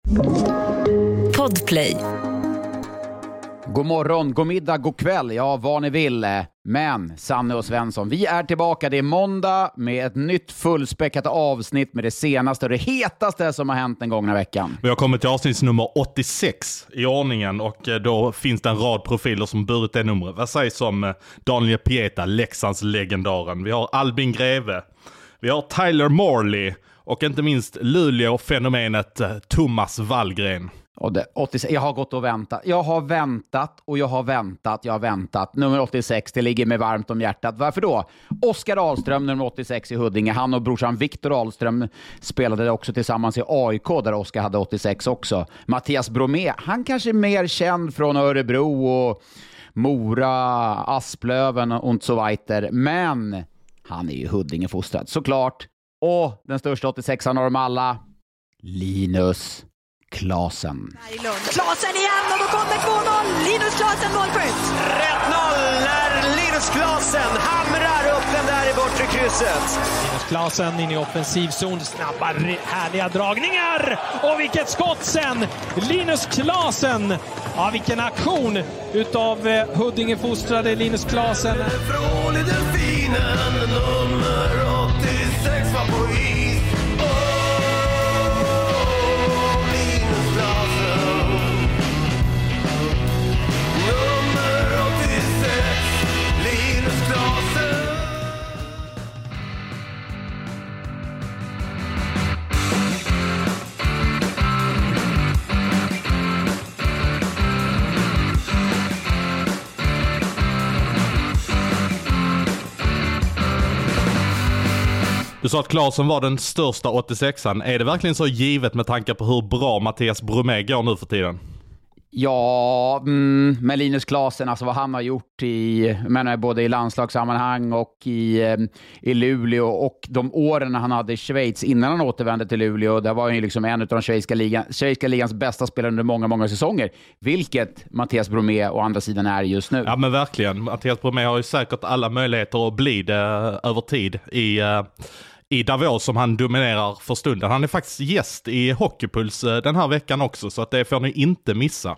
Podplay. God morgon, god middag, god kväll, ja vad ni vill. Men Sanne och Svensson, vi är tillbaka. Det är måndag med ett nytt fullspäckat avsnitt med det senaste och det hetaste som har hänt den gångna veckan. Vi har kommit till avsnitt nummer 86 i ordningen och då finns det en rad profiler som burit det numret. Vad sägs om Daniel Pieta, Leksands legendaren? Vi har Albin Greve, vi har Tyler Morley och inte minst Luleå-fenomenet Thomas Wallgren. Och jag har gått och väntat. Jag har väntat. Nummer 86, det ligger mig varmt om hjärtat. Varför då? Oskar Ahlström, nummer 86 i Huddinge. Han och brorsan Viktor Ahlström spelade också tillsammans i AIK där Oskar hade 86 också. Mattias Bromé, han kanske är mer känd från Örebro och Mora, Asplöven och så vidare. Men han är ju Huddinge fostrad, såklart. Och den största 86an av dem alla, Linus Klasen. Klasen igen och då kommer 2-0. Linus Klasen målskytt. 1-0 när Linus Klasen hamrar upp den där i bortre krysset. Linus Klasen in i offensivzon. Snabba, härliga dragningar. Och vilket skott sen. Linus Klasen. Ja, vilken aktion utav Huddinge-fostrade Linus Klasen. Från i delfinen, nummer 86 var på is. Du sa att Klasen var den största 86an. Är det verkligen så givet med tanke på hur bra Mattias Bromé går nu för tiden? Ja, med Linus Klasen, alltså vad han har gjort både i landslagssammanhang och i Luleå och de åren han hade i Schweiz innan han återvände till Luleå, där var han ju liksom en av de schweiziska ligans bästa spelare under många, många säsonger. Vilket Mattias Bromé å andra sidan är just nu. Ja, men verkligen. Mattias Bromé har ju säkert alla möjligheter att bli det över tid i Davos som han dominerar för stunden. Han är faktiskt gäst i Hockeypuls den här veckan också, så att det får ni inte missa.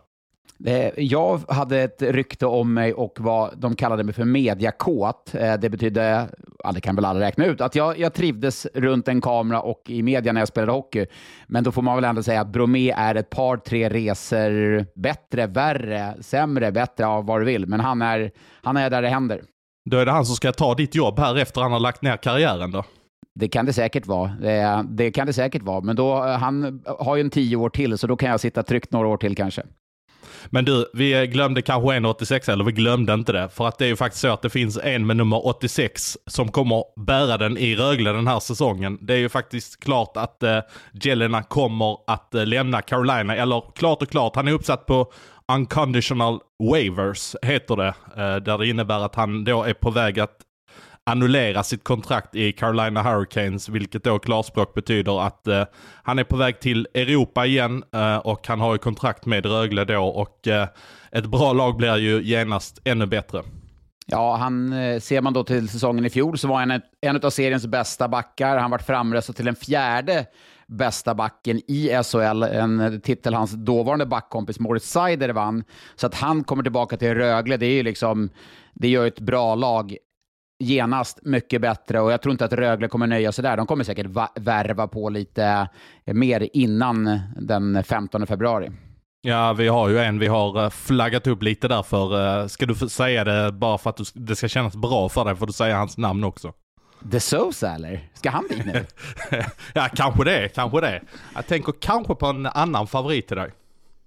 Jag hade ett rykte om mig och de kallade mig för mediakåt. Det betydde, det kan väl alla räkna ut, att jag trivdes runt en kamera och i media när jag spelade hockey. Men då får man väl ändå säga att Bromé är ett par, 3 resor bättre, värre, sämre, bättre av vad du vill. Men han är där det händer. Då är det han som ska ta ditt jobb här efter han har lagt ner karriären då? Det kan det säkert vara. Det kan det säkert vara. Men då, han har ju en 10 år till, så då kan jag sitta tryckt några år till kanske. Men du, vi glömde kanske en 86, eller vi glömde inte det. För att det är ju faktiskt så att det finns en med nummer 86 som kommer bära den i Rögle den här säsongen. Det är ju faktiskt klart att Jelena kommer att lämna Carolina. Eller klart, han är uppsatt på unconditional waivers, heter det. Där det innebär att han då är på väg att annullera sitt kontrakt i Carolina Hurricanes, vilket då klarspråk betyder att han är på väg till Europa igen och han har ju kontrakt med Rögle då och ett bra lag blir ju genast ännu bättre. Ja, ser man då till säsongen i fjol så var han en av seriens bästa backar. Han varit framröstad till den 4:e bästa backen i SHL, en titel hans dåvarande backkompis Moritz Seider vann. Så att han kommer tillbaka till Rögle, det är ju liksom, det gör ett bra lag genast mycket bättre, och jag tror inte att Rögle kommer nöja sig där. De kommer säkert värva på lite mer innan den 15 februari. Ja, vi har flaggat upp lite därför. Ska du säga det bara för att det ska kännas bra för dig, får du säga hans namn också. De Sousa, eller? Ska han dit nu? Ja, kanske det. Jag tänker kanske på en annan favorit till dig.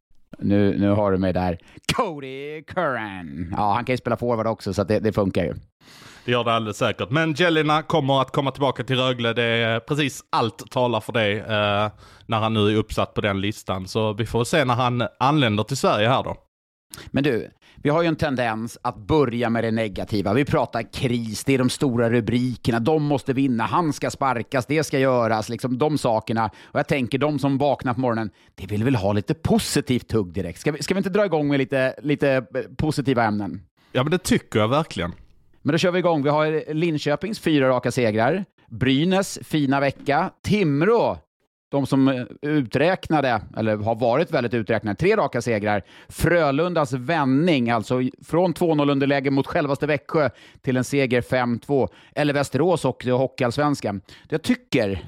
Nu har du mig där. Cody Curran. Ja, han kan ju spela forward också, så att det funkar ju. Det gör det alldeles säkert. Men Jelena kommer att komma tillbaka till Rögle. Det är precis allt talar för det när han nu är uppsatt på den listan. Så vi får se när han anländer till Sverige här då. Men du, vi har ju en tendens att börja med det negativa. Vi pratar kris, det är de stora rubrikerna. De måste vinna, han ska sparkas, det ska göras. Liksom de sakerna. Och jag tänker, de som vaknar på morgonen, det vill väl ha lite positivt tugg direkt. Ska vi inte dra igång med lite positiva ämnen? Ja, men det tycker jag verkligen. Men då kör vi igång. Vi har Linköpings 4 raka segrar. Brynäs fina vecka. Timrå de som uträknade, eller har varit väldigt uträknade, 3 raka segrar. Frölundas vändning, alltså från 2-0 underläge mot självaste Växjö till en seger 5-2. Eller Västerås och Hockeyallsvenskan. Jag tycker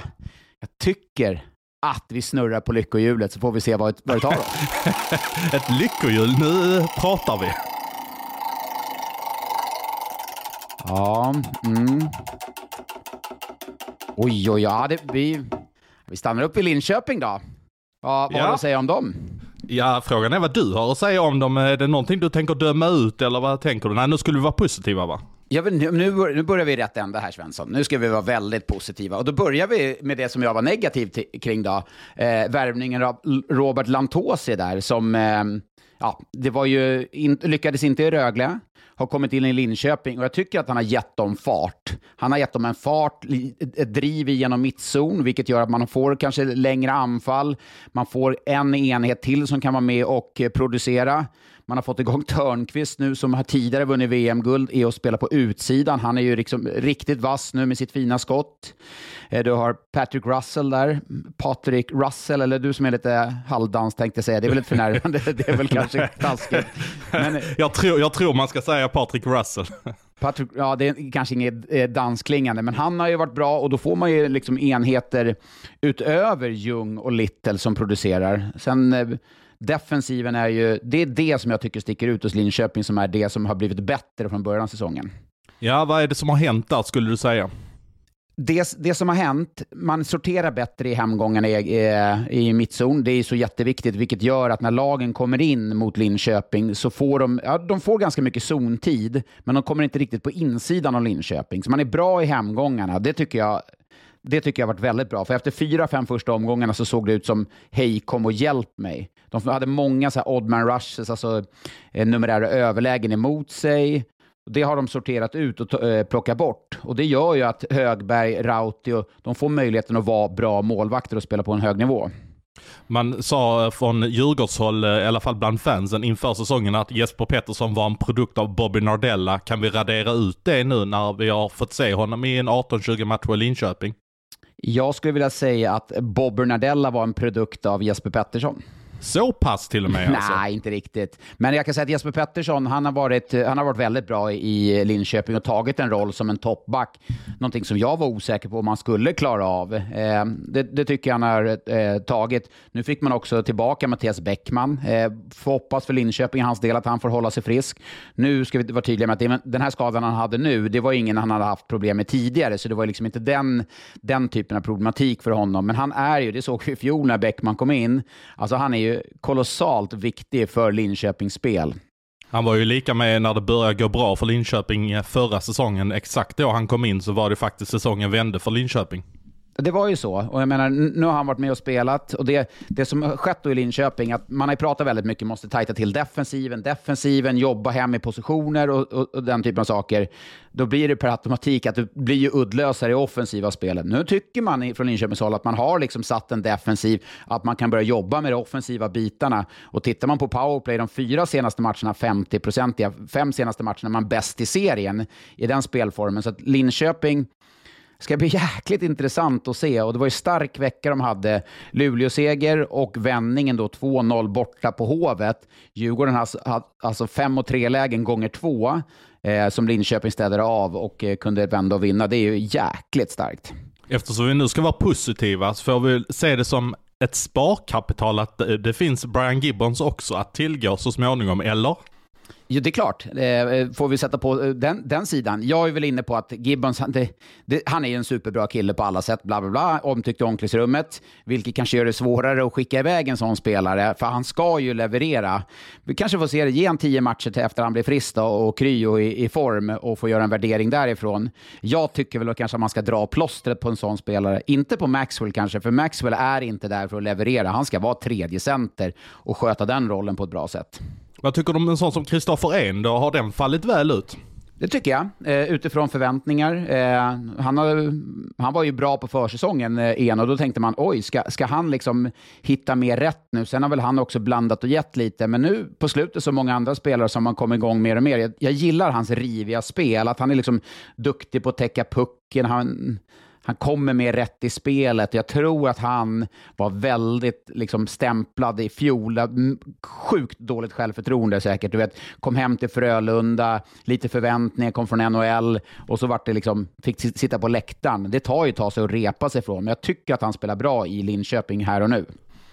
att vi snurrar på lyckohjulet, så får vi se vad det tar då. Ett lyckohjul, nu pratar vi. Ja, Oj, ja, vi stannar upp i Linköping då. Vad har du att säga om dem? Ja, frågan är vad du har att säga om dem. Är det någonting du tänker döma ut, eller vad tänker du? Nej, nu skulle vi vara positiva, va? Ja, nu börjar vi i rätt ända här, Svensson. Nu ska vi vara väldigt positiva. Och då börjar vi med det som jag var negativ kring då. Värvningen av Robert Lantosi där, som det var ju lyckades inte i Rögle. Har kommit in i Linköping och jag tycker att han har gett dem fart. Han har gett dem en fart, ett driv genom mittzon, vilket gör att man får kanske längre anfall. Man får en enhet till som kan vara med och producera. Man har fått igång Törnqvist nu, som har tidigare vunnit VM-guld, är att spela på utsidan. Han är ju liksom riktigt vass nu med sitt fina skott. Du har Patrick Russell, eller du som är lite halvdans tänkte säga. Det är väl lite förnärmande, det är väl kanske taskigt. Men jag tror man ska säga Patrick Russell. Det är kanske inget dansklingande, men han har ju varit bra och då får man ju liksom enheter utöver Ljung och Little som producerar. Sen defensiven är ju, det är det som jag tycker sticker ut hos Linköping, som är det som har blivit bättre från början av säsongen. Ja, vad är det som har hänt där, skulle du säga? Det som har hänt, man sorterar bättre i hemgångarna i mittzon. Det är så jätteviktigt, vilket gör att när lagen kommer in mot Linköping så får de får ganska mycket zontid, men de kommer inte riktigt på insidan av Linköping. Så man är bra i hemgångarna. Det tycker jag har varit väldigt bra. För efter 4-5 första omgångarna så såg det ut som hej, kom och hjälp mig. De hade många så här odd man rushes, alltså numerära överlägen emot sig. Det har de sorterat ut och plockat bort. Och det gör ju att Högberg, Rautio, de får möjligheten att vara bra målvakter och spela på en hög nivå. Man sa från Djurgårdshåll, i alla fall bland fansen inför säsongen, att Jesper Pettersson var en produkt av Bobby Nardella. Kan vi radera ut det nu när vi har fått se honom i en 18-20 match i Linköping? Jag skulle vilja säga att Bobby Nardella var en produkt av Jesper Pettersson. Så pass till och med alltså. Nej, inte riktigt. Men jag kan säga att Jesper Pettersson, han har varit väldigt bra i Linköping och tagit en roll som en toppback. Någonting som jag var osäker på om man skulle klara av. Det tycker jag han har tagit. Nu fick man också tillbaka Mattias Bäckman. Får hoppas för Linköping i hans del att han får hålla sig frisk. Nu ska vi vara tydliga med att den här skadan han hade nu, det var ingen han hade haft problem med tidigare. Så det var liksom inte den typen av problematik för honom. Men han är ju, det såg vi i fjol när Bäckman kom in. Alltså han är ju kolossalt viktig för Linköpings spel. Han var ju lika med när det började gå bra för Linköping förra säsongen. Exakt då han kom in så var det faktiskt säsongen vände för Linköping. Det var ju så. Och jag menar, nu har han varit med och spelat. Och det som har skett då i Linköping, att man har pratat väldigt mycket, måste tajta till defensiven, jobba hem i positioner och den typen av saker. Då blir det per automatik att det blir ju uddlösare i offensiva spelet. Nu tycker man från Linköpings håll att man har liksom satt en defensiv, att man kan börja jobba med de offensiva bitarna. Och tittar man på powerplay, de 4 senaste matcherna 50%, 5 senaste matcherna man bäst i serien i den spelformen. Så att Linköping ska bli jäkligt intressant att se. Och det var ju stark vecka de hade. Luleå-seger och vändningen då 2-0 borta på Hovet. Djurgården har alltså 5-3 lägen gånger 2 som Linköping städade av och kunde vända och vinna. Det är ju jäkligt starkt. Eftersom vi nu ska vara positiva så får vi se det som ett sparkapital att det finns Brian Gibbons också att tillgå så småningom, eller? Jo, det är klart. Får vi sätta på den sidan. Jag är väl inne på att Gibbons, han är ju en superbra kille på alla sätt, bla bla bla, omtyckt i omklädningsrummet, vilket kanske gör det svårare att skicka iväg en sån spelare, för han ska ju leverera. Vi kanske får se det, ge en 10 matcher till efter han blir frisk och kry och i form och få göra en värdering därifrån. Jag tycker väl kanske att man ska dra plåstret på en sån spelare. Inte på Maxwell kanske, för Maxwell är inte där för att leverera. Han ska vara tredje center och sköta den rollen på ett bra sätt. Vad tycker du om en sån som Kristoffer Ehn då? Har den fallit väl ut? Det tycker jag, utifrån förväntningar. Han var ju bra på försäsongen, och då tänkte man, oj, ska han liksom hitta mer rätt nu? Sen har väl han också blandat och gett lite, men nu på slutet så många andra spelare som man kommer igång mer och mer. Jag gillar hans riviga spel, att han är liksom duktig på att täcka pucken. Han kommer med rätt i spelet. Jag tror att han var väldigt liksom stämplad i fjol. Sjukt dåligt självförtroende säkert. Du vet, kom hem till Frölunda, lite förväntningar, kom från NHL och så vart det liksom, fick sitta på läktaren. Det tar ju ett tag sig att repa sig från. Men jag tycker att han spelar bra i Linköping här och nu.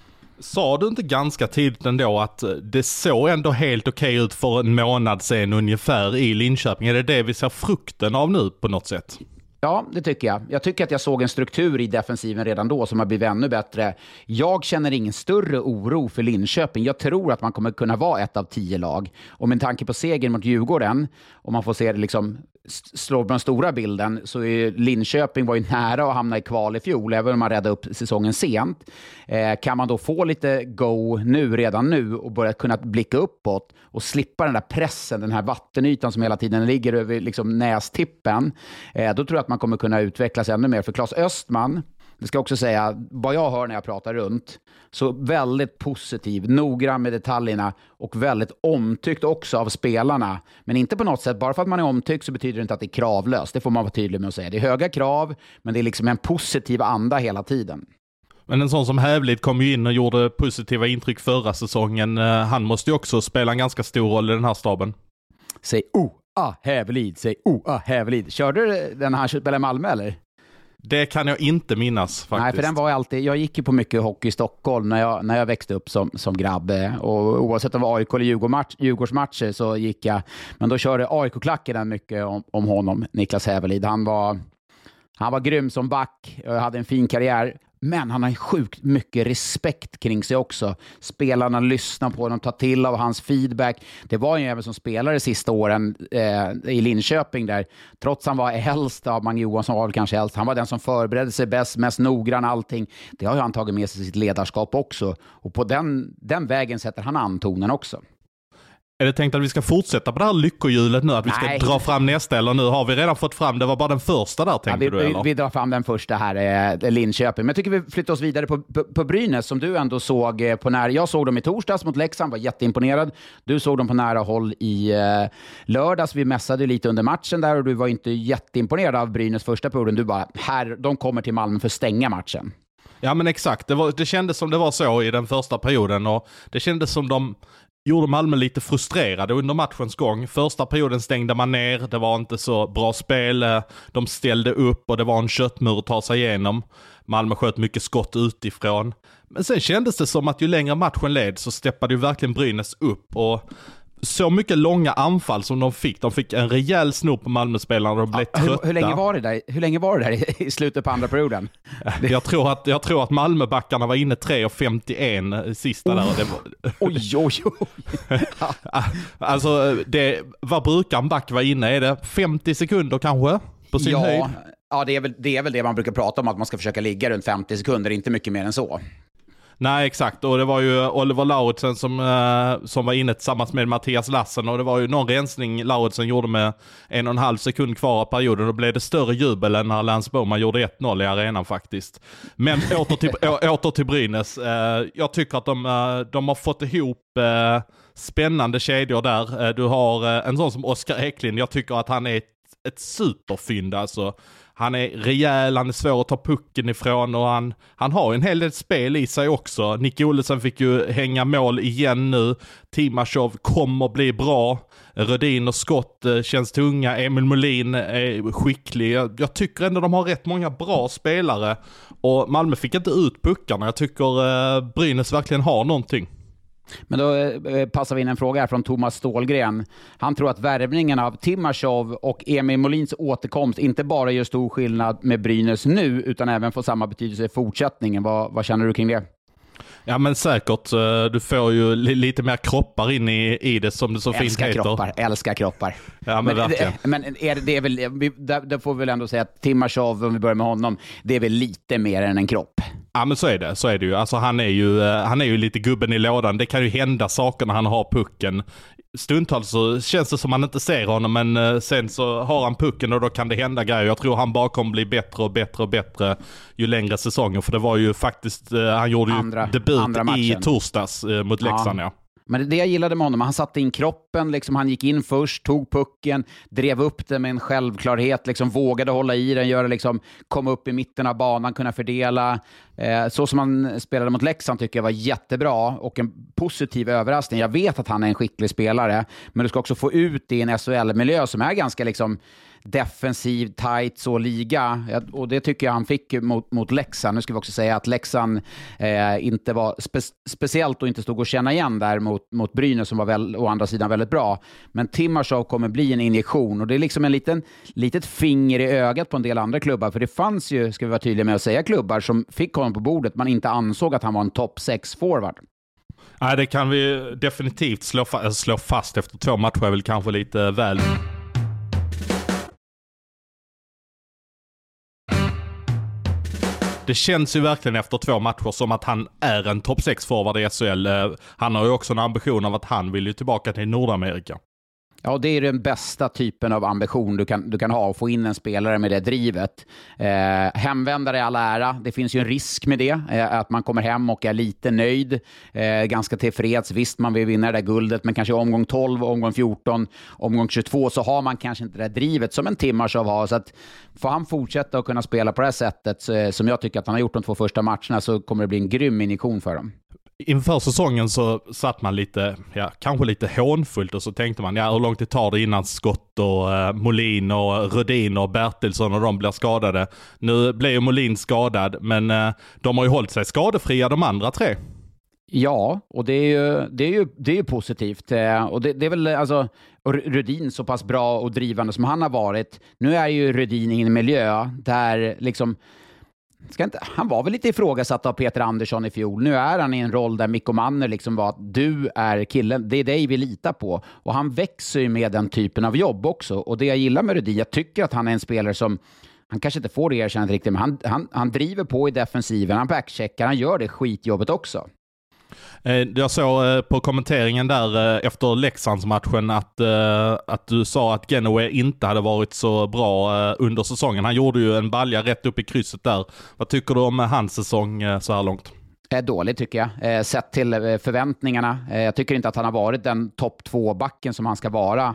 Sa du inte ganska tidigt ändå att det såg ändå helt okej ut för en månad sedan ungefär i Linköping? Är det vi ser frukten av nu på något sätt? Ja, det tycker jag. Jag tycker att jag såg en struktur i defensiven redan då som har blivit ännu bättre. Jag känner ingen större oro för Linköping. Jag tror att man kommer kunna vara ett av 10 lag. Och med tanke på segern mot Djurgården, om man får se det liksom slå på den stora bilden, så är Linköping var ju nära att hamna i kval i fjol, även om man räddade upp säsongen sent. Kan man då få lite go redan nu och börja kunna blicka uppåt och slippa den där pressen, den här vattenytan som hela tiden ligger över liksom nästippen, då tror jag att man kommer kunna utvecklas ännu mer. För Claes Östman, det ska också säga, vad jag hör när jag pratar runt, så väldigt positiv, noggrann med detaljerna och väldigt omtyckt också av spelarna. Men inte på något sätt, bara för att man är omtyckt så betyder det inte att det är kravlöst. Det får man vara tydlig med att säga. Det är höga krav, men det är liksom en positiv anda hela tiden. Men en sån som Hävelid kom ju in och gjorde positiva intryck förra säsongen. Han måste ju också spela en ganska stor roll i den här staben. Säg Hävelid, säg Hävelid. Körde du den här spelade i Malmö eller? Det kan jag inte minnas faktiskt. Nej, för den var alltid, jag gick ju på mycket hockey i Stockholm när jag växte upp som grabb. Och oavsett om det var AIK eller Djurgårdsmatcher så gick jag. Men då körde AIK-klacken mycket om honom, Niklas Hävelid. Han var grym som back och hade en fin karriär. Men han har sjukt mycket respekt kring sig också. Spelarna lyssnar på honom, tar till av hans feedback. Det var ju även som spelare sista åren i Linköping där. Trots han var äldst av Mange Johansson, var väl kanske äldst. Han var den som förberedde sig bäst, mest noggrann allting. Det har ju han tagit med sig sitt ledarskap också. Och på den vägen sätter han antonen också. Är det tänkt att vi ska fortsätta på det här lyckohjulet nu? Att vi ska dra fram nästa? Eller nu har vi redan fått fram, det var bara den första där tänkte du eller? Vi drar fram den första här, Linköping. Men jag tycker vi flyttar oss vidare på Brynäs som du ändå såg på nära. Jag såg dem i torsdags mot Leksand, var jätteimponerad. Du såg dem på nära håll i lördags. Vi mässade lite under matchen där och du var inte jätteimponerad av Brynäs första perioden. Du bara, de kommer till Malmö för att stänga matchen. Ja men exakt, det kändes som det var så i den första perioden och det kändes som de gjorde Malmö lite frustrerade under matchens gång. Första perioden stängde man ner, det var inte så bra spel, de ställde upp och det var en köttmur att ta sig igenom. Malmö sköt mycket skott utifrån. Men sen kändes det som att ju längre matchen led så steppade ju verkligen Brynäs upp och så mycket långa anfall som de fick. De fick en rejäl snor på Malmö-spelarna och blev trötta. Hur länge var det där i slutet på andra perioden? Jag tror att Malmö-backarna var inne 3:51 sista där. Oj. Alltså, vad brukar en back vara inne? Är det 50 sekunder kanske på sin höjd? Ja, det är väl det man brukar prata om, att man ska försöka ligga runt 50 sekunder, inte mycket mer än så. Nej, exakt. Och det var ju Oliver Lauritsen som var inne tillsammans med Mattias Lassen. Och det var ju någon rensning Lauritsen gjorde med 1,5 sekund kvar av perioden. Då blev det större jubel än när Lance Bowman gjorde 1-0 i arenan faktiskt. Men åter till Brynäs. Jag tycker att de har fått ihop spännande kedjor där. Du har en sån som Oskar Eklind. Jag tycker att han är ett superfynd alltså. Han är rejäl, han är svår att ta pucken ifrån och han har en hel del spel i sig också. Nick Olesen fick ju hänga mål igen nu. Timashov kommer bli bra. Rödin och Skott känns tunga. Emil Molin är skicklig. Jag tycker ändå de har rätt många bra spelare. Och Malmö fick inte ut puckarna. Jag tycker Brynäs verkligen har någonting. Men då passar vi in en fråga här från Thomas Stålgren. Han tror att värvningen av Timashov och Emil Molins återkomst inte bara gör stor skillnad med Brynäs nu utan även får samma betydelse i fortsättningen. Vad känner du kring det? Ja men säkert, du får ju lite mer kroppar in i det som det så fint heter. Älskar kroppar. Ja men verkligen. Men det är väl, där får vi väl ändå säga att Timashov, om vi börjar med honom, det är väl lite mer än en kropp. Ja men så är det ju. Alltså han är ju lite gubben i lådan. Det kan ju hända saker när han har pucken. Stundtals så känns det som man inte ser honom, men sen så har han pucken och då kan det hända grejer. Jag tror han bara kommer bli bättre och bättre och bättre ju längre säsongen. För det var ju faktiskt, han gjorde ju debut i torsdags mot Leksand, ja. Men det jag gillade med honom, han satte in kroppen, liksom, han gick in först, tog pucken, drev upp den med en självklarhet, liksom, vågade hålla i den, göra, liksom, komma upp i mitten av banan, kunna fördela. Så som han spelade mot Leksand tycker jag var jättebra och en positiv överraskning. Jag vet att han är en skicklig spelare, men du ska också få ut det i en SHL-miljö som är ganska liksom defensiv, tight, så liga. Och det tycker jag han fick mot Leksand. Nu ska vi också säga att Leksand inte var speciellt och inte stod att känna igen där mot Brynäs som var väl, å andra sidan väldigt bra. Men Timashov kommer bli en injektion och det är liksom en litet finger i ögat på en del andra klubbar. För det fanns ju, ska vi vara tydliga med att säga, klubbar som fick honom på bordet. Man inte ansåg att han var en topp 6 forward. Nej, det kan vi definitivt slå fast efter 2 matcher är väl kanske lite väl. Det känns ju verkligen efter 2 matcher som att han är en topp 6-forward i SHL. Han har ju också en ambition av att han vill ju tillbaka till Nordamerika. Ja, det är den bästa typen av ambition du kan ha, att få in en spelare med det drivet. Hemvändare i all ära, det finns ju en risk med det, att man kommer hem och är lite nöjd, ganska tillfreds. Visst, man vill vinna det där guldet, men kanske omgång 12, omgång 14, omgång 22 så har man kanske inte det där drivet som en Timashov har. Så att får han fortsätta att kunna spela på det här sättet, som jag tycker att han har gjort de 2 första matcherna, så kommer det bli en grym injektion för dem. Inför säsongen så satt man lite, kanske lite hånfullt och så tänkte man, hur långt det tar det innan Skott och Molin och Rödin och Bertilsson och de blir skadade. Nu blev ju Molin skadad, men de har ju hållit sig skadefria de andra 3. Ja, och det är ju positivt. Och det är väl alltså Rödin så pass bra och drivande som han har varit. Nu är ju Rödin i en miljö där liksom han var väl lite ifrågasatt av Peter Andersson i fjol. Nu är han i en roll där Mikko Manner liksom var att du är killen, det är dig vi litar på. Och han växer ju med den typen av jobb också. Och det jag gillar med Rödin, jag tycker att han är en spelare som, han kanske inte får det erkännat riktigt, men han driver på i defensiven, han backcheckar, han gör det skitjobbet också. Jag såg på kommenteringen där efter Leksandsmatchen att du sa att Genoa inte hade varit så bra under säsongen. Han gjorde ju en balja rätt upp i krysset där. Vad tycker du om hans säsong så här långt? Dåligt tycker jag, sett till förväntningarna. Jag tycker inte att han har varit den topp 2-backen som han ska vara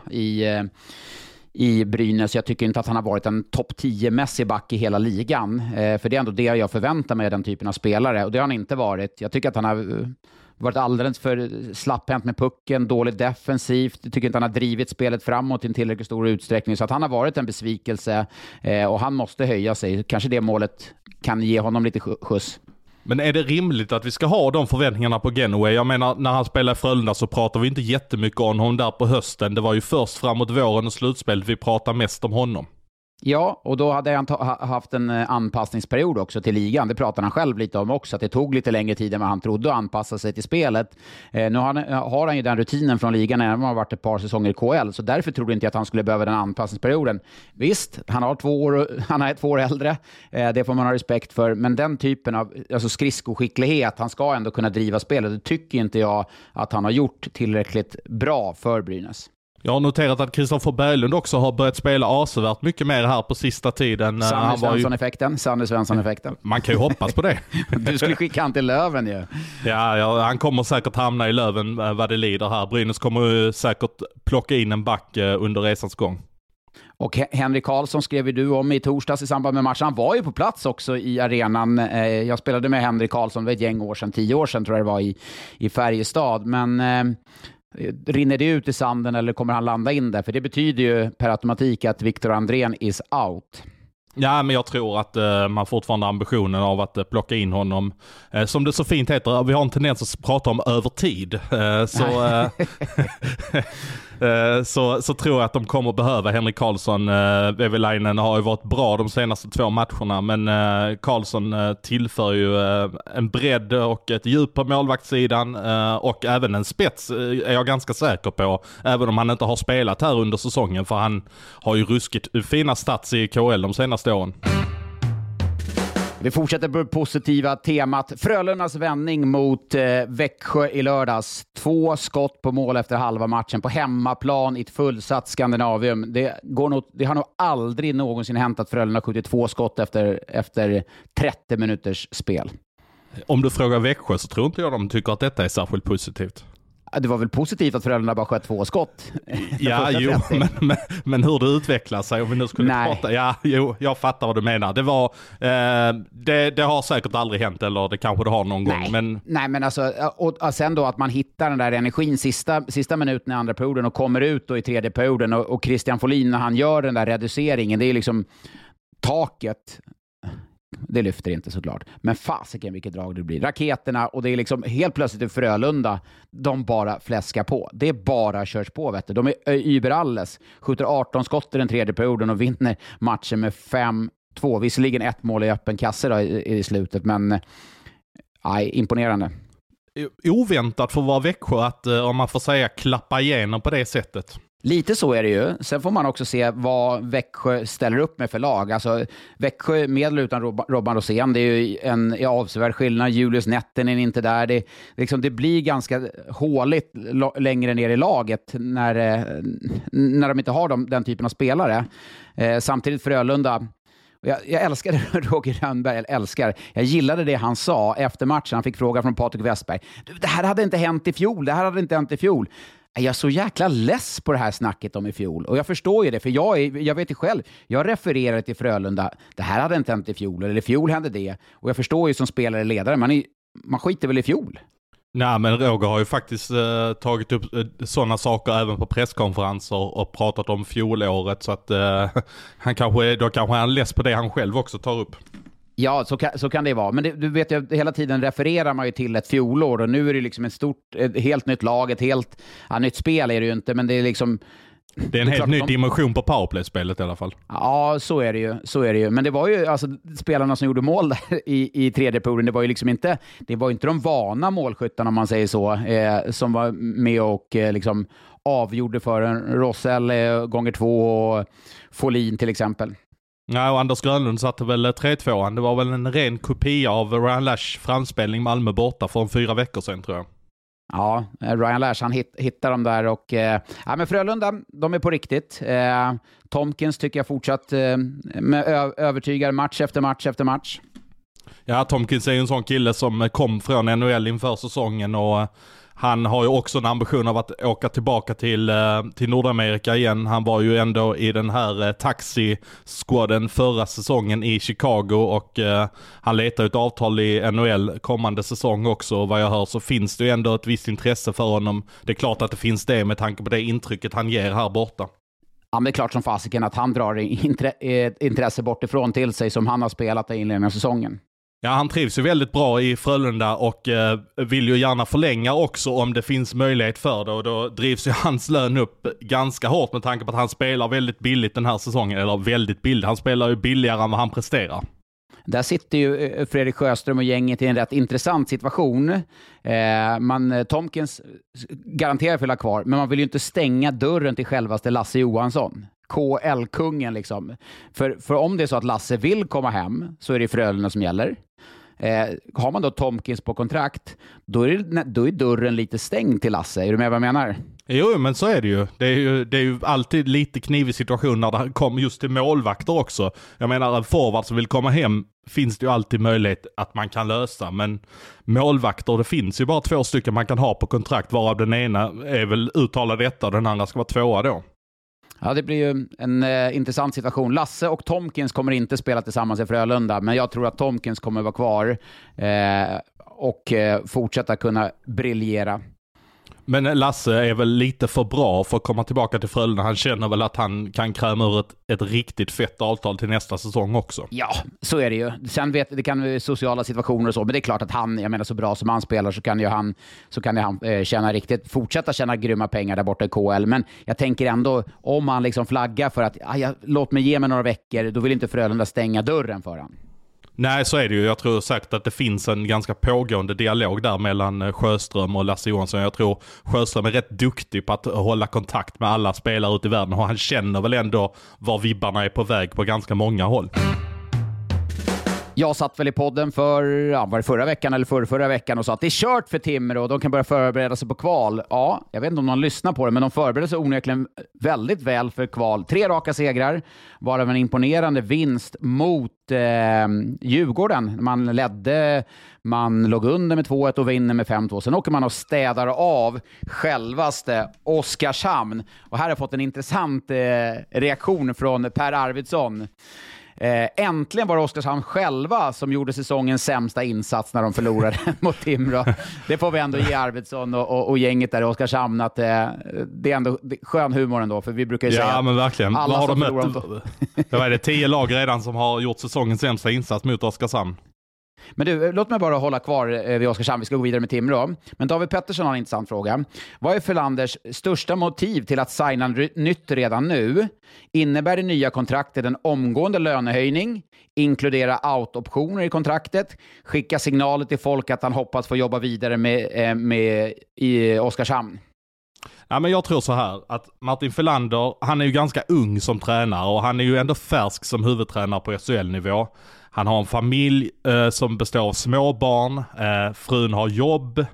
i Brynäs. Jag tycker inte att han har varit en topp 10-mässig back i hela ligan. För det är ändå det jag förväntar mig, den typen av spelare. Och det har han inte varit. Jag tycker att han har varit alldeles för slapphänt med pucken, dåligt defensivt. Jag tycker inte han har drivit spelet framåt i en tillräckligt stor utsträckning. Så att han har varit en besvikelse och han måste höja sig. Kanske det målet kan ge honom lite skjuts. Men är det rimligt att vi ska ha de förväntningarna på Genoa? Jag menar, när han spelar i Frölunda så pratar vi inte jättemycket om honom där på hösten. Det var ju först framåt våren och slutspelet vi pratar mest om honom. Ja, och då hade han haft en anpassningsperiod också till ligan. Det pratar han själv lite om också, att det tog lite längre tid än vad han trodde att anpassa sig till spelet. Nu har han ju den rutinen från ligan när han har varit ett par säsonger i KL, så därför trodde inte jag att han skulle behöva den anpassningsperioden. Visst, han är 2 år äldre, det får man ha respekt för, men den typen av skridskoskicklighet, han ska ändå kunna driva spelet. Det tycker inte jag att han har gjort tillräckligt bra för Brynäs. Jag har noterat att Kristoffer Berglund också har börjat spela avsevärt mycket mer här på sista tiden. Sanne Svensson-effekten. Man kan ju hoppas på det. Du skulle skicka han till Löven ju. Ja, han kommer säkert hamna i Löven vad det lider här. Brynäs kommer ju säkert plocka in en back under resans gång. Och Henrik Karlsson skrev ju du om i torsdags i samband med matchen. Han var ju på plats också i arenan. Jag spelade med Henrik Karlsson för ett gäng år sedan, 10 år sedan tror jag det var i Färjestad. Men rinner det ut i sanden eller kommer han landa in där? För det betyder ju per automatik att Victor Andrén is out. Ja, men jag tror att man fortfarande har ambitionen av att plocka in honom. Som det så fint heter, vi har en tendens att prata om över tid. Så tror jag att de kommer behöva Henrik Karlsson. Vevelainen har ju varit bra de senaste 2 matcherna, men Karlsson tillför ju en bredd och ett djup på målvaktssidan och även en spets är jag ganska säker på, även om han inte har spelat här under säsongen, för han har ju ruskigt fina stats i KL de senaste åren. Vi fortsätter på det positiva temat. Frölundas vändning mot Växjö i lördags. 2 skott på mål efter halva matchen på hemmaplan i ett fullsatt Skandinavium. Det har nog aldrig någonsin hänt att Frölunda skjutit 2 skott efter 30 minuters spel. Om du frågar Växjö så tror inte jag de tycker att detta är särskilt positivt. Det var väl positivt att Frölunda bara sköt 2 skott. Ja, jo, men hur det utvecklar sig om vi nu skulle prata. Ja, jo, jag fattar vad du menar. Det var det har säkert aldrig hänt, eller det kanske det har någon gång. Nej, men alltså, och sen då att man hittar den där energin sista minuten i andra perioden och kommer ut då i tredje perioden och Christian Folin när han gör den där reduceringen, det är liksom taket. Det lyfter inte såklart. Men fasiken vilket drag det blir. Raketerna, och det är liksom helt plötsligt i Frölunda, de bara fläskar på. Det är bara körs på, vet du. De är überalles. Skjuter 18 skott i den tredje perioden och vinner matchen med 5-2. Visserligen 1 mål i öppen kasse då i slutet, men imponerande. Oväntat för att vara Växjö att, om man får säga, klappa igenom på det sättet. Lite så är det ju. Sen får man också se vad Växjö ställer upp med för lag. Alltså, Växjö med eller utan Robban Rosén, det är ju en avsevärd skillnad. Julius Netten är inte där. Det blir ganska håligt längre ner i laget när de inte har den typen av spelare. Samtidigt Frölunda. Jag älskade Roger Rönnberg, jag gillade det han sa efter matchen. Han fick fråga från Patrik Westberg. Det här hade inte hänt i fjol. Jag är så jäkla less på det här snacket om i fjol. Och jag förstår ju det, för jag vet ju själv. Jag refererar till Frölunda. Det här hade inte hänt i fjol, eller i fjol hände det. Och jag förstår ju som spelare och ledare, man skiter väl i fjol. Nej, men Roger har ju faktiskt tagit upp sådana saker även på presskonferenser och pratat om fjolåret. Så att han kanske är less på det han själv också tar upp. Ja, så kan det vara. Men du vet ju, hela tiden refererar man ju till ett fjolår. Och nu är det liksom ett helt nytt lag, ett helt nytt spel är det ju inte. Men det är liksom... Det är en helt ny dimension på powerplay-spelet i alla fall. Ja, så är det ju. Men det var ju alltså spelarna som gjorde mål där i tredje perioden. Det var ju liksom inte de vana målskyttarna, om man säger så, som var med och liksom avgjorde för en Rossell gånger 2 och Folin till exempel. Ja, och Anders Grönlund satte väl 3-2. Det var väl en ren kopia av Ryan Lash framspelning Malmö borta för 4 veckor sedan, tror jag. Ja, Ryan Lash, han hittar dem där och men Frölunda, de är på riktigt. Tomkins tycker jag fortsatt övertygar match efter match. Ja, Tomkins är ju en sån kille som kom från NHL inför säsongen och han har ju också en ambition av att åka tillbaka till Nordamerika igen. Han var ju ändå i den här taxi-squaden förra säsongen i Chicago och han letar ett avtal i NHL kommande säsong också. Och vad jag hör så finns det ju ändå ett visst intresse för honom. Det är klart att det finns det med tanke på det intrycket han ger här borta. Ja, men det är klart som fasiken att han drar intresse bortifrån till sig som han har spelat i inledningen av säsongen. Ja, han trivs ju väldigt bra i Frölunda och vill ju gärna förlänga också om det finns möjlighet för det. Och då drivs ju hans lön upp ganska hårt med tanke på att han spelar väldigt billigt den här säsongen. Eller väldigt billigt, han spelar ju billigare än vad han presterar. Där sitter ju Fredrik Sjöström och gänget i en rätt intressant situation. Tomkins garanterar fylla kvar, men man vill ju inte stänga dörren till självaste Lasse Johansson. KL-kungen liksom. För om det är så att Lasse vill komma hem så är det Frölunda som gäller. Har man då Tomkins på kontrakt, då är dörren lite stängd till Lasse. Är du med vad jag menar? Jo, men så är det ju. Det är ju alltid lite knivig situation när det kommer just till målvakter också. Jag menar, en forward som vill komma hem finns det ju alltid möjlighet att man kan lösa. Men målvakter, det finns ju bara 2 stycken man kan ha på kontrakt, varav den ena är väl uttalad etta och den andra ska vara 2 då. Ja, det blir ju en intressant situation. Lasse och Tomkins kommer inte spela tillsammans i Frölunda, men jag tror att Tomkins kommer vara kvar och fortsätta kunna briljera. Men Lasse är väl lite för bra för att komma tillbaka till Frölunda. Han känner väl att han kan kräma ur ett riktigt fett avtal till nästa säsong också. Ja, så är det ju. Sen det kan vara sociala situationer och så, men det är klart att jag menar så bra som han spelar så kan han fortsätta tjäna grymma pengar där borta i KL. Men jag tänker ändå, om han liksom flaggar för att låt mig ge mig några veckor, då vill inte Frölunda stänga dörren för han. Nej, så är det ju. Jag tror säkert att det finns en ganska pågående dialog där mellan Sjöström och Lasse Johansson. Jag tror Sjöström är rätt duktig på att hålla kontakt med alla spelare ute i världen och han känner väl ändå var vibbarna är på väg på ganska många håll. Jag satt väl i podden var det förra veckan eller förra veckan och sa att det är kört för Timrå och de kan börja förbereda sig på kval. Ja, jag vet inte om någon lyssnar på det, men de förbereder sig onekligen väldigt väl för kval. 3 raka segrar, varav en imponerande vinst mot Djurgården. Man låg under med 2-1 och vinner med 5-2. Sen åker man och städar av självaste Oskarshamn. Och här har jag fått en intressant reaktion från Per Arvidsson. Äntligen var det Oskarshamn själva som gjorde säsongens sämsta insats när de förlorade mot Timrå. Det får vi ändå ge Arvidsson och gänget där i Oskarshamn att det är ändå skön humor ändå, för vi brukar ju säga men verkligen. Vad har de mött? Det är 10 lag redan som har gjort säsongens sämsta insats mot Oskarshamn. Men du, låt mig bara hålla kvar vid Oskarshamn. Vi ska gå vidare med Timrå. Men David Pettersson har en intressant fråga. Vad är Ferlanders största motiv till att signa nytt redan nu? Innebär det nya kontraktet en omgående lönehöjning? Inkludera out-optioner i kontraktet? Skicka signaler till folk att han hoppas få jobba vidare med i Oskarshamn? Ja, men jag tror så här att Martin Ferlander, han är ju ganska ung som tränare och han är ju ändå färsk som huvudtränare på SHL-nivå. Han har en familj som består av småbarn, frun har jobb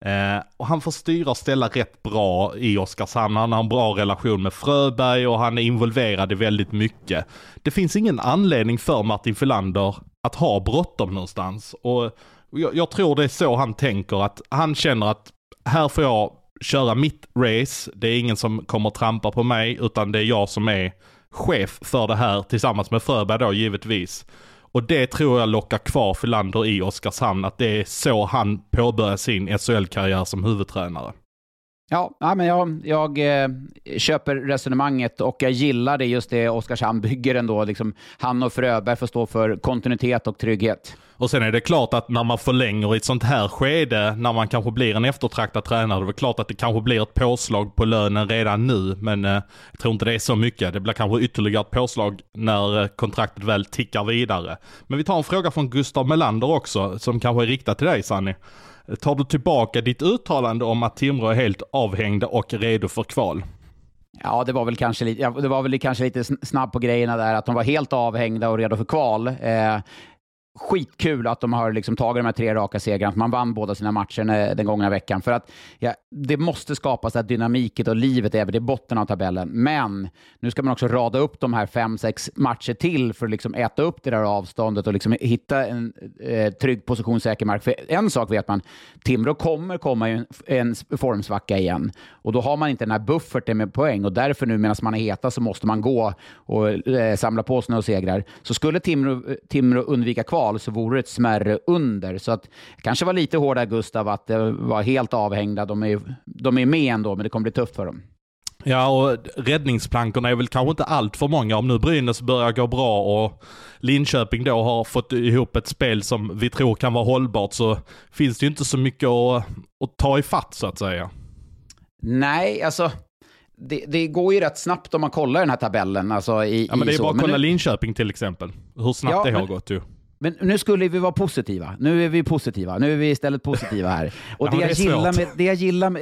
och han får styra och ställa rätt bra i Oskarshamn. Han har en bra relation med Fröberg och han är involverad i väldigt mycket. Det finns ingen anledning för Martin Ferlander att ha bråttom någonstans, och jag tror det är så han tänker, att han känner att här får jag köra mitt race, det är ingen som kommer trampa på mig utan det är jag som är chef för det här tillsammans med Fröberg då givetvis. Och det tror jag lockar kvar Ferlander i Oskarshamn, att det är så han påbörjar sin SHL-karriär som huvudtränare. Ja, men jag köper resonemanget och jag gillar det, just det Oskarshamn bygger ändå. Liksom, han och Fröberg får stå för kontinuitet och trygghet. Och sen är det klart att när man förlänger i ett sånt här skede, när man kanske blir en eftertraktad tränare, det är klart att det kanske blir ett påslag på lönen redan nu, men jag tror inte det är så mycket. Det blir kanske ytterligare ett påslag när kontraktet väl tickar vidare. Men vi tar en fråga från Gustav Melander också, som kanske är riktad till dig, Sanny. Tar du tillbaka ditt uttalande om att Timrå är helt avhängda och redo för kval? Ja, det var väl kanske lite snabb på grejerna där, att de var helt avhängda och redo för kval. Skitkul att de har liksom tagit de här 3 raka segrarna, att man vann båda sina matcher den gångna veckan, för att det måste skapas där dynamiket och livet även i botten av tabellen. Men nu ska man också rada upp de här 5-6 matcher till för att liksom äta upp det där avståndet och liksom hitta en trygg positionssäker mark. För en sak vet man, Timrå kommer komma i en formsvacka igen, och då har man inte den här bufferten med poäng, och därför nu medan man är heta så måste man gå och samla på sig och segrar. Så skulle Timrå undvika kval så vore det ett smärre under. Så att kanske var lite hårda, Gustav, att det var helt avhängda. De är med ändå, men det kommer bli tufft för dem. Ja, och räddningsplankorna är väl kanske inte allt för många. Om nu Brynäs börjar gå bra och Linköping då har fått ihop ett spel som vi tror kan vara hållbart, så finns det ju inte så mycket att ta i fatt, så att säga. Nej, alltså det går ju rätt snabbt om man kollar den här tabellen. Alltså men det är bara att kolla Linköping till exempel. Hur snabbt det har gått ju. Men nu skulle vi vara positiva. Nu är vi istället positiva här. Och det jag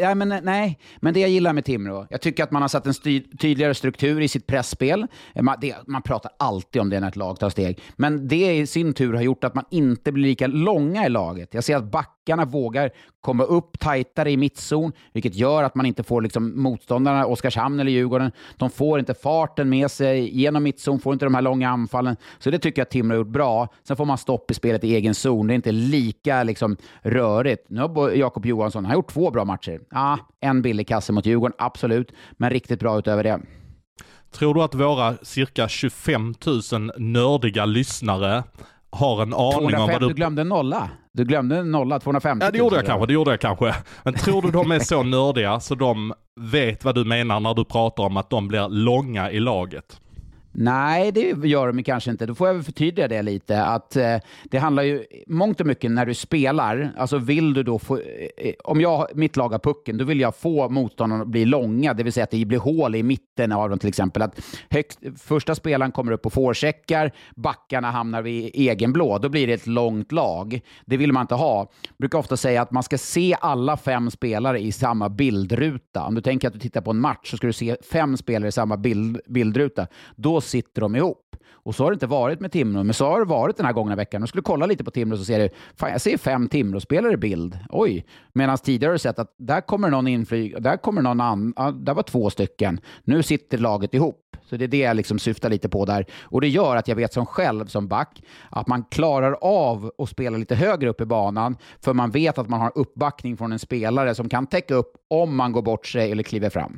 gillar med Timrå, jag tycker att man har satt en tydligare struktur i sitt pressspel. Man pratar alltid om det när ett lag tar steg. Men det i sin tur har gjort att man inte blir lika långa i laget. Jag ser att backarna vågar komma upp tajtare i mittzon, vilket gör att man inte får liksom motståndarna, Oskarshamn eller Djurgården, de får inte farten med sig genom mittzon, får inte de här långa anfallen. Så det tycker jag att Timrå har gjort bra. Sen får man stopp i spelet i egen zon. Det är inte lika liksom rörigt. Nu har Jakob Johansson gjort 2 bra matcher. En billig kasse mot Djurgården, absolut. Men riktigt bra utöver det. Tror du att våra cirka 25 000 nördiga lyssnare har en aning om vad du... Du glömde nolla, 250 000. Ja, det gjorde jag kanske. Men tror du de är så nördiga så de vet vad du menar när du pratar om att de blir långa i laget? Nej, det gör de kanske inte. Då får jag väl förtydliga det lite. Att det handlar ju mångt och mycket när du spelar. Alltså vill du då få... Om mitt lag har pucken, då vill jag få motståndarna att bli långa. Det vill säga att det blir hål i mitten av dem till exempel. Att första spelaren kommer upp på forecheckar, backarna hamnar vid egen blå. Då blir det ett långt lag. Det vill man inte ha. Jag brukar ofta säga att man ska se alla 5 spelare i samma bildruta. Om du tänker att du tittar på en match så ska du se 5 spelare i samma bildruta. Då då sitter de ihop. Och så har det inte varit med Timrå, men så har det varit den här gångna veckan. Du skulle kolla lite på Timrå så ser du, fan jag ser 5 Timrå-spelare i bild. Oj, medan tidigare har du sett att där kommer någon inflyg, där kommer någon annan, där var 2 stycken. Nu sitter laget ihop. Så det är det jag liksom syftar lite på där. Och det gör att jag vet som själv, som back, att man klarar av att spela lite högre upp i banan, för man vet att man har uppbackning från en spelare som kan täcka upp om man går bort sig eller kliver fram.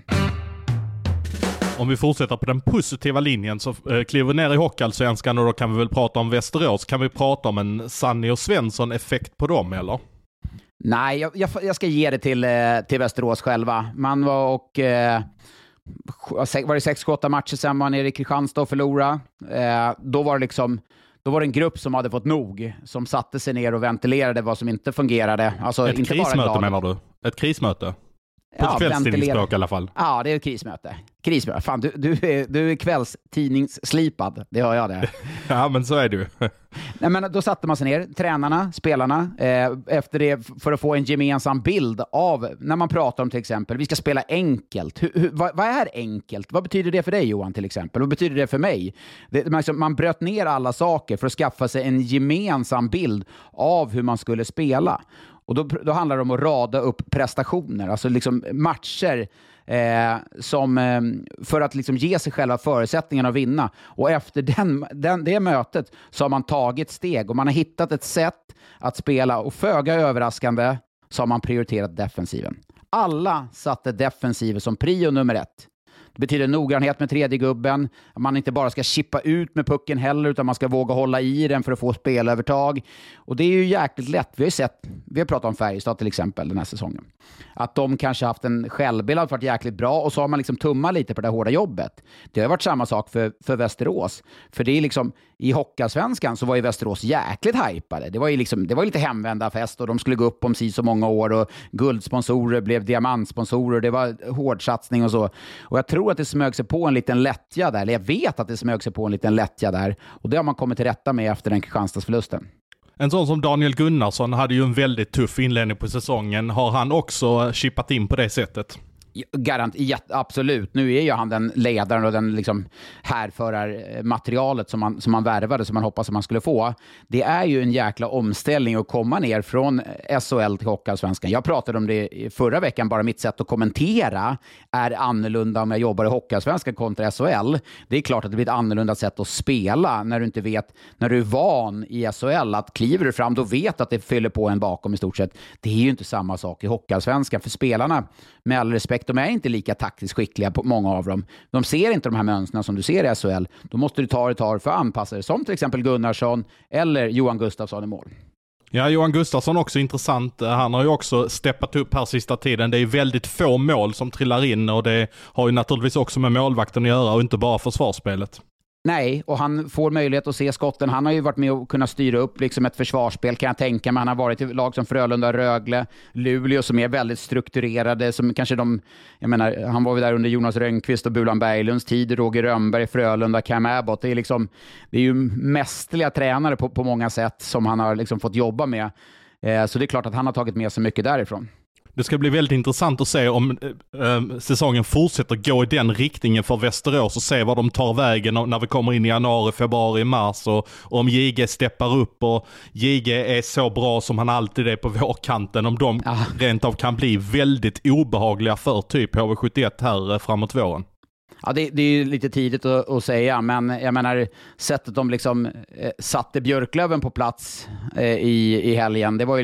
Om vi fortsätter på den positiva linjen så kliver vi ner i Hockeyallsvenskan och då kan vi väl prata om Västerås. Kan vi prata om en Sanny och Svensson-effekt på dem, eller? Nej, jag ska ge det till Västerås själva. Man var och... var det 6-8 matcher sen man nere i Kristianstad och förlorade. Då var det en grupp som hade fått nog, som satte sig ner och ventilerade vad som inte fungerade. Alltså, ett inte krismöte bara menar du? Ett krismöte? På ett kvällstidningsspråk i alla fall. Ja, det är ett krismöte. Fan, du är kvällstidningsslipad. Det hör jag det. Ja, men så är du. Nej, men då satte man sig ner, tränarna, spelarna, efter det för att få en gemensam bild av, när man pratar om till exempel, vi ska spela enkelt. Vad är enkelt? Vad betyder det för dig, Johan, till exempel? Vad betyder det för mig? Man bröt ner alla saker för att skaffa sig en gemensam bild av hur man skulle spela. Och då handlar det om att rada upp prestationer, alltså liksom matcher som för att liksom ge sig själva förutsättningarna att vinna. Och efter det mötet så har man tagit steg och man har hittat ett sätt att spela, och föga överraskande så har man prioriterat defensiven. Alla satte defensiven som prio nummer 1. Det betyder noggrannhet med tredje gubben. Man inte bara ska chippa ut med pucken heller, utan man ska våga hålla i den för att få spelövertag. Och det är ju jäkligt lätt. Vi har pratat om Färjestad till exempel den här säsongen. Att de kanske haft en självbild och varit jäkligt bra, och så har man liksom tummat lite på det hårda jobbet. Det har varit samma sak för Västerås. För det är liksom, i Hockeyallsvenskan så var ju Västerås jäkligt hypade. Det var lite hemvända fest, och de skulle gå upp om så många år, och guldsponsorer blev diamantsponsorer. Det var hårdsatsning och så. Och jag tror att det smög sig på en liten lättja där, eller jag vet att det smög sig på en liten lättja där, och det har man kommit till rätta med efter den Kristianstadsförlusten. En sån som Daniel Gunnarsson hade ju en väldigt tuff inledning på säsongen. Har han också chippat in på det sättet? Absolut. Nu är ju han den ledaren och den liksom härförarmaterialet som man värvade, som man hoppas att man skulle få. Det är ju en jäkla omställning att komma ner från SHL till Hockeyallsvenskan. Jag pratade om det förra veckan, bara mitt sätt att kommentera är annorlunda om jag jobbar i Hockeyallsvenskan kontra SHL. Det är klart att det blir ett annorlunda sätt att spela när du inte vet, när du är van i SHL att kliver du fram, då vet att det fyller på en bakom i stort sett. Det är ju inte samma sak i Hockeyallsvenskan, för spelarna, med all respekt, de är inte lika taktiskt skickliga på många av dem. De ser inte de här mönstren som du ser i SHL. Då måste du ta det för att anpassa det, som till exempel Gunnarsson eller Johan Gustafsson i mål. Ja, Johan Gustafsson också intressant. Han har ju också steppat upp här sista tiden. Det är väldigt få mål som trillar in, och det har ju naturligtvis också med målvakten att göra och inte bara försvarsspelet. Nej, och han får möjlighet att se skotten. Han har ju varit med och kunnat styra upp liksom ett försvarsspel, kan jag tänka mig. Han har varit i lag som Frölunda, Rögle, Luleå, som är väldigt strukturerade. Som kanske han var ju där under Jonas Rönnqvist och Bulan Berglunds tid, Roger Rönnberg, Frölunda, Cam Abbott. Det är ju mästerliga tränare på många sätt som han har liksom fått jobba med. Så det är klart att han har tagit med sig mycket därifrån. Det ska bli väldigt intressant att se om säsongen fortsätter gå i den riktningen för Västerås, och se vad de tar vägen när vi kommer in i januari, februari, mars, och om JG steppar upp och JG är så bra som han alltid är på vårkanten, om de rent av kan bli väldigt obehagliga för typ HV71 här framåt våren. Ja, det är ju lite tidigt att säga, men jag menar, sättet de liksom satte Björklöven på plats i helgen, det var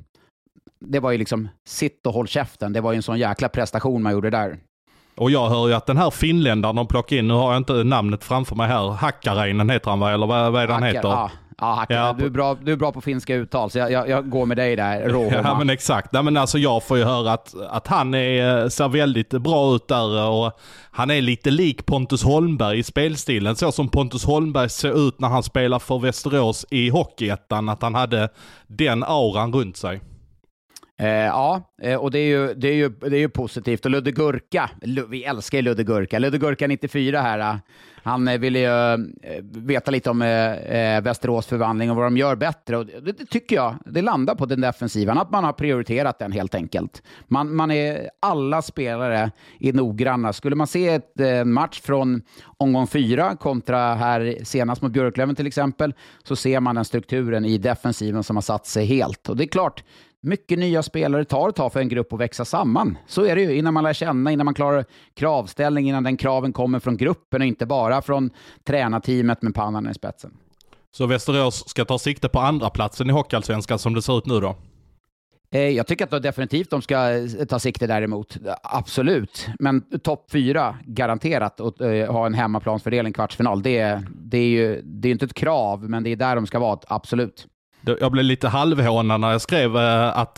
ju liksom sitt och håll käften. Det var ju en sån jäkla prestation man gjorde där. Och jag hör ju att den här finländaren de plockar in, nu har jag inte namnet framför mig här, Hakkarainen heter han, va? Eller vad är det han heter? Ja, du är bra på finska uttal, så jag går med dig där, Rohoma. Ja, men exakt. Nej, men alltså jag får ju höra att han ser väldigt bra ut där, och han är lite lik Pontus Holmberg i spelstilen, så som Pontus Holmberg ser ut när han spelar för Västerås i Hockeyettan, att han hade den auran runt sig. Och det är ju positivt. Och Ludde Gurka, vi älskar ju Ludde Gurka. Ludde Gurka 94 här, han ville ju veta lite om Västerås förvandling och vad de gör bättre. Och det tycker jag, det landar på den defensiven, att man har prioriterat den helt enkelt. Man är, alla spelare är noggranna. Skulle man se ett match från omgång 4 kontra här senast mot Björklöven till exempel, så ser man den strukturen i defensiven som har satt sig helt. Och det är klart, mycket nya spelare tar för en grupp att växa samman. Så är det ju, innan man lär känna, innan man klarar kravställning, innan den kraven kommer från gruppen och inte bara från tränarteamet med pannan i spetsen. Så Västerås ska ta sikte på andra platsen i Hockeyallsvenskan som det ser ut nu då? Jag tycker att definitivt de ska ta sikte däremot. Absolut. Men topp 4 garanterat att ha en hemmaplansfördelning kvartsfinal. Det är ju inte ett krav, men det är där de ska vara. Absolut. Jag blev lite halvhånad när jag skrev att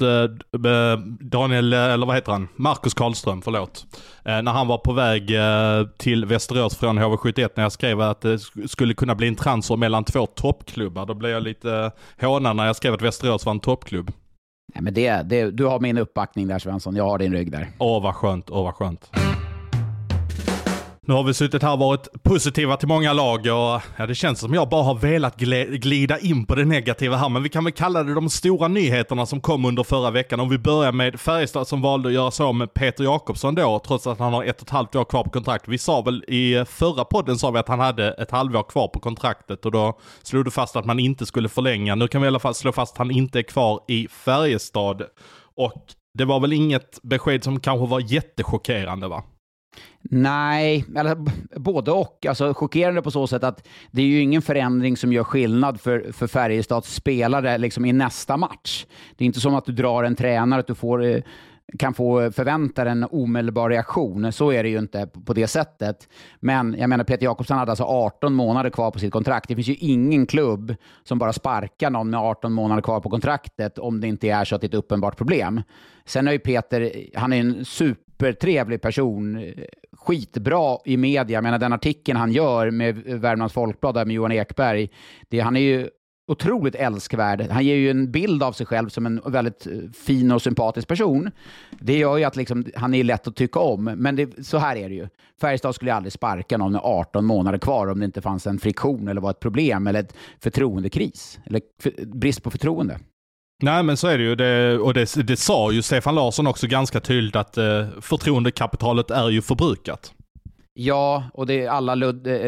Marcus Karlström, när han var på väg till Västerås från HV71, när jag skrev att det skulle kunna bli en transfer mellan 2 toppklubbar. Då blev jag lite hånad när jag skrev att Västerås var en toppklubb. Nej, men du har min uppbackning där, Svensson. Jag har din rygg där. Vad skönt. Nu har vi suttit här och varit positiva till många lag och det känns som jag bara har velat glida in på det negativa här, men vi kan väl kalla det de stora nyheterna som kom under förra veckan. Om vi börjar med Färjestad som valde att göra så med Peter Jakobsson då, trots att han har 1,5 år kvar på kontrakt. Vi sa väl i förra podden att han hade ett halvår kvar på kontraktet och då slog det fast att man inte skulle förlänga. Nu kan vi i alla fall slå fast att han inte är kvar i Färjestad, och det var väl inget besked som kanske var jättechockerande, va? Nej, eller både och. Alltså chockerande på så sätt att det är ju ingen förändring som gör skillnad för Färjestads spelare liksom i nästa match. Det är inte som att du drar en tränare att du kan få förvänta en omedelbar reaktion. Så är det ju inte på det sättet. Men jag menar, Peter Jakobsson hade alltså 18 månader kvar på sitt kontrakt. Det finns ju ingen klubb som bara sparkar någon med 18 månader kvar på kontraktet om det inte är så att det är ett uppenbart problem. Sen är ju Peter, han är en supertrevlig person, skitbra i media. Jag menar, den artikeln han gör med Värmlands Folkblad där med Johan Ekberg, han är ju otroligt älskvärd. Han ger ju en bild av sig själv som en väldigt fin och sympatisk person. Det gör ju att liksom, han är lätt att tycka om. Men så här är det ju. Färjestad skulle aldrig sparka någon med 18 månader kvar om det inte fanns en friktion eller var ett problem eller ett förtroendekris eller brist på förtroende. Nej, men så är det ju. Och det sa ju Stefan Larsson också ganska tydligt, att förtroendekapitalet är ju förbrukat. Ja, och det alla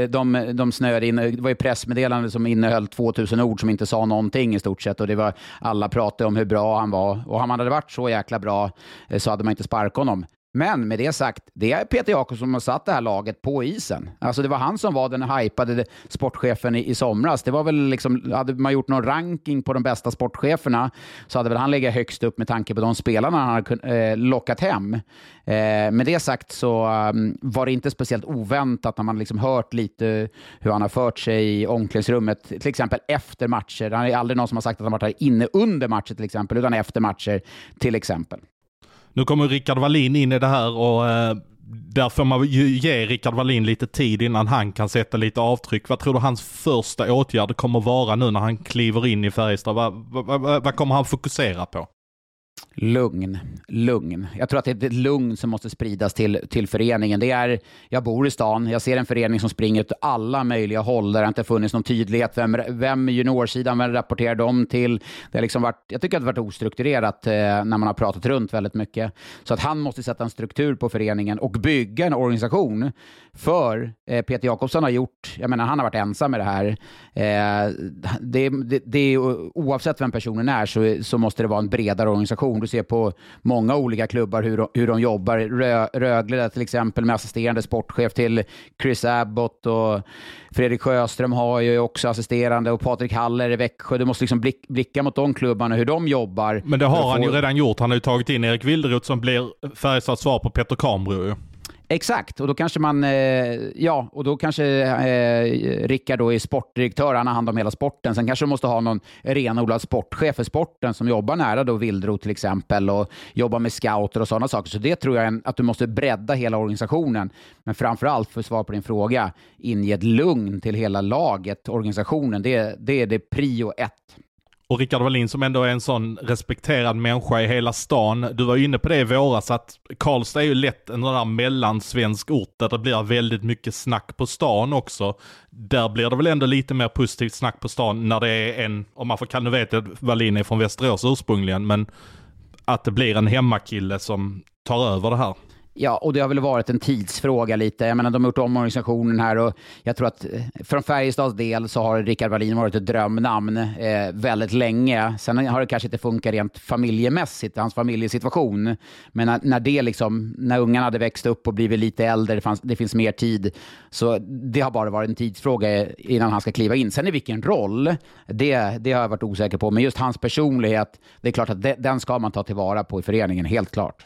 de snöade in. Det var ju pressmeddelande som innehöll 2000 ord som inte sa någonting i stort sett, och det var, alla pratade om hur bra han var, och om han hade varit så jäkla bra så hade man inte sparkat honom. Men med det sagt, det är Peter Jakobsson som har satt det här laget på isen. Alltså det var han som var den hypade sportchefen i somras. Det var väl liksom, hade man gjort någon ranking på de bästa sportcheferna så hade väl han legat högst upp med tanke på de spelarna han hade lockat hem. Med det sagt så var det inte speciellt oväntat när man liksom hört lite hur han har fört sig i omklädningsrummet, till exempel efter matcher. Han är aldrig någon som har sagt att han varit här inne under matcher till exempel, utan efter matcher till exempel. Nu kommer Rickard Wallin in i det här, och där får man ju ge Rickard Wallin lite tid innan han kan sätta lite avtryck. Vad tror du hans första åtgärd kommer vara nu när han kliver in i Färjestad? Vad kommer han fokusera på? Lugn. Jag tror att det är ett lugn som måste spridas till föreningen. Jag bor i stan, jag ser en förening som springer ut alla möjliga håll där det inte funnits någon tydlighet. Vem juniorsidan, vem rapporterar de till? Det har liksom jag tycker att det har varit ostrukturerat när man har pratat runt väldigt mycket. Så att han måste sätta en struktur på föreningen och bygga en organisation. För Peter Jakobsson har gjort, jag menar, han har varit ensam med det här. Det är oavsett vem personen är så måste det vara en bredare organisation. Du ser på många olika klubbar hur de jobbar. Rögle till exempel med assisterande sportchef till Chris Abbott, och Fredrik Sjöström har ju också assisterande, och Patrik Haller i Växjö. Du måste liksom blicka mot de klubbarna hur de jobbar. Men det har han ju redan gjort. Han har ju tagit in Erik Wilderud som blir Färjestads svar på Peter Kambro. Exakt, och då kanske Rickard då är sportdirektör, han har hand om hela sporten. Sen kanske de måste ha någon renodlad sportchef för sporten som jobbar nära då Wildro till exempel, och jobbar med scouter och sådana saker. Så det tror jag att du måste bredda hela organisationen. Men framförallt, för att svara på din fråga, inge ett lugn till hela laget, organisationen. Det är det prio 1. Och Rickard Wallin som ändå är en sån respekterad människa i hela stan. Du var inne på det i våras att Karlstad är ju lätt en sån där mellansvensk ort där det blir väldigt mycket snack på stan också. Där blir det väl ändå lite mer positivt snack på stan när det är en, om man får kan, nu vet att Wallin är från Västerås ursprungligen, men att det blir en hemmakille som tar över det här. Ja, och det har väl varit en tidsfråga lite. Jag menar, de har gjort om organisationen här och jag tror att från Färjestads del så har Rickard Wallin varit ett drömnamn väldigt länge. Sen har det kanske inte funkat rent familjemässigt, hans familjesituation. Men när ungarna hade växt upp och blivit lite äldre, det finns mer tid. Så det har bara varit en tidsfråga innan han ska kliva in. Sen i vilken roll, det har jag varit osäker på. Men just hans personlighet, det är klart att den ska man ta tillvara på i föreningen, helt klart.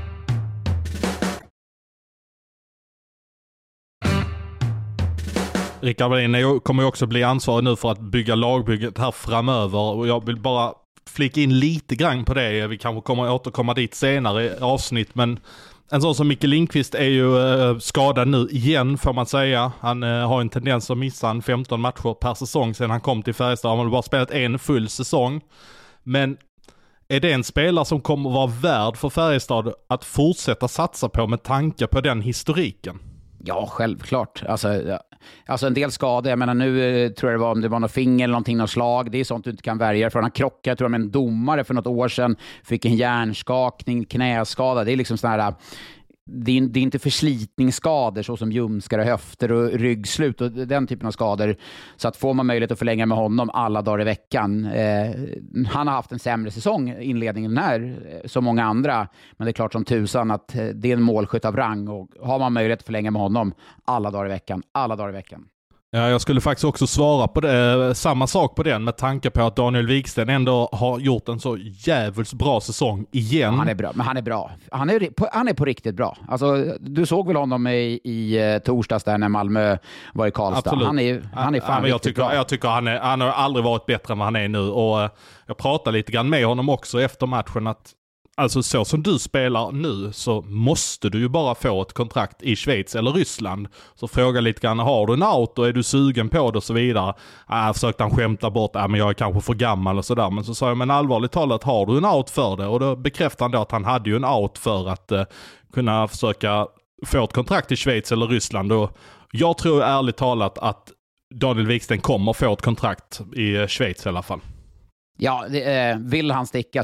Rickard Wallin kommer ju också bli ansvarig nu för att bygga lagbygget här framöver och jag vill bara flika in lite grann på det. Vi kanske kommer återkomma dit senare i avsnitt, men en sån som Micke Lindqvist är ju skadad nu igen får man säga. Han har en tendens att missa 15 matcher per säsong sedan han kom till Färjestad. Han har bara spelat en full säsong. Men är det en spelare som kommer vara värd för Färjestad att fortsätta satsa på med tanke på den historiken? Ja, självklart. Alltså en del skador. Jag menar, nu tror jag det var något finger eller någonting, något slag. Det är sånt du inte kan värja för. Han krockade, tror jag, med en domare för något år sedan. Fick en hjärnskakning, knäskada. Det är liksom sån här... Det är inte förslitningsskador så som ljumskar och höfter och ryggslut och den typen av skador. Så att får man möjlighet att förlänga med honom alla dagar i veckan. Han har haft en sämre säsong i inledningen här som många andra. Men det är klart som tusan att det är en målskytt av rang. Och har man möjlighet att förlänga med honom alla dagar i veckan. Ja, jag skulle faktiskt också svara på det, samma sak på den med tanke på att Daniel Wiksten ändå har gjort en så jävligt bra säsong igen. Ja, han är bra, men han är bra. Han är på riktigt bra. Alltså, du såg väl honom i torsdags där när Malmö var i Karlstad. Absolut. Han är fan riktigt bra. Jag tycker han har aldrig varit bättre än vad han är nu och jag pratade lite grann med honom också efter matchen att alltså så som du spelar nu så måste du ju bara få ett kontrakt i Schweiz eller Ryssland. Så fråga lite grann, har du en out och är du sugen på det och så vidare. Försökte han skämta bort, men jag är kanske för gammal och sådär. Men så sa jag, men allvarligt talat, har du en out för det? Och då bekräftade han då att han hade ju en out för att kunna försöka få ett kontrakt i Schweiz eller Ryssland. Och jag tror ärligt talat att Daniel Wiksten kommer få ett kontrakt i Schweiz i alla fall. Ja, vill han sticka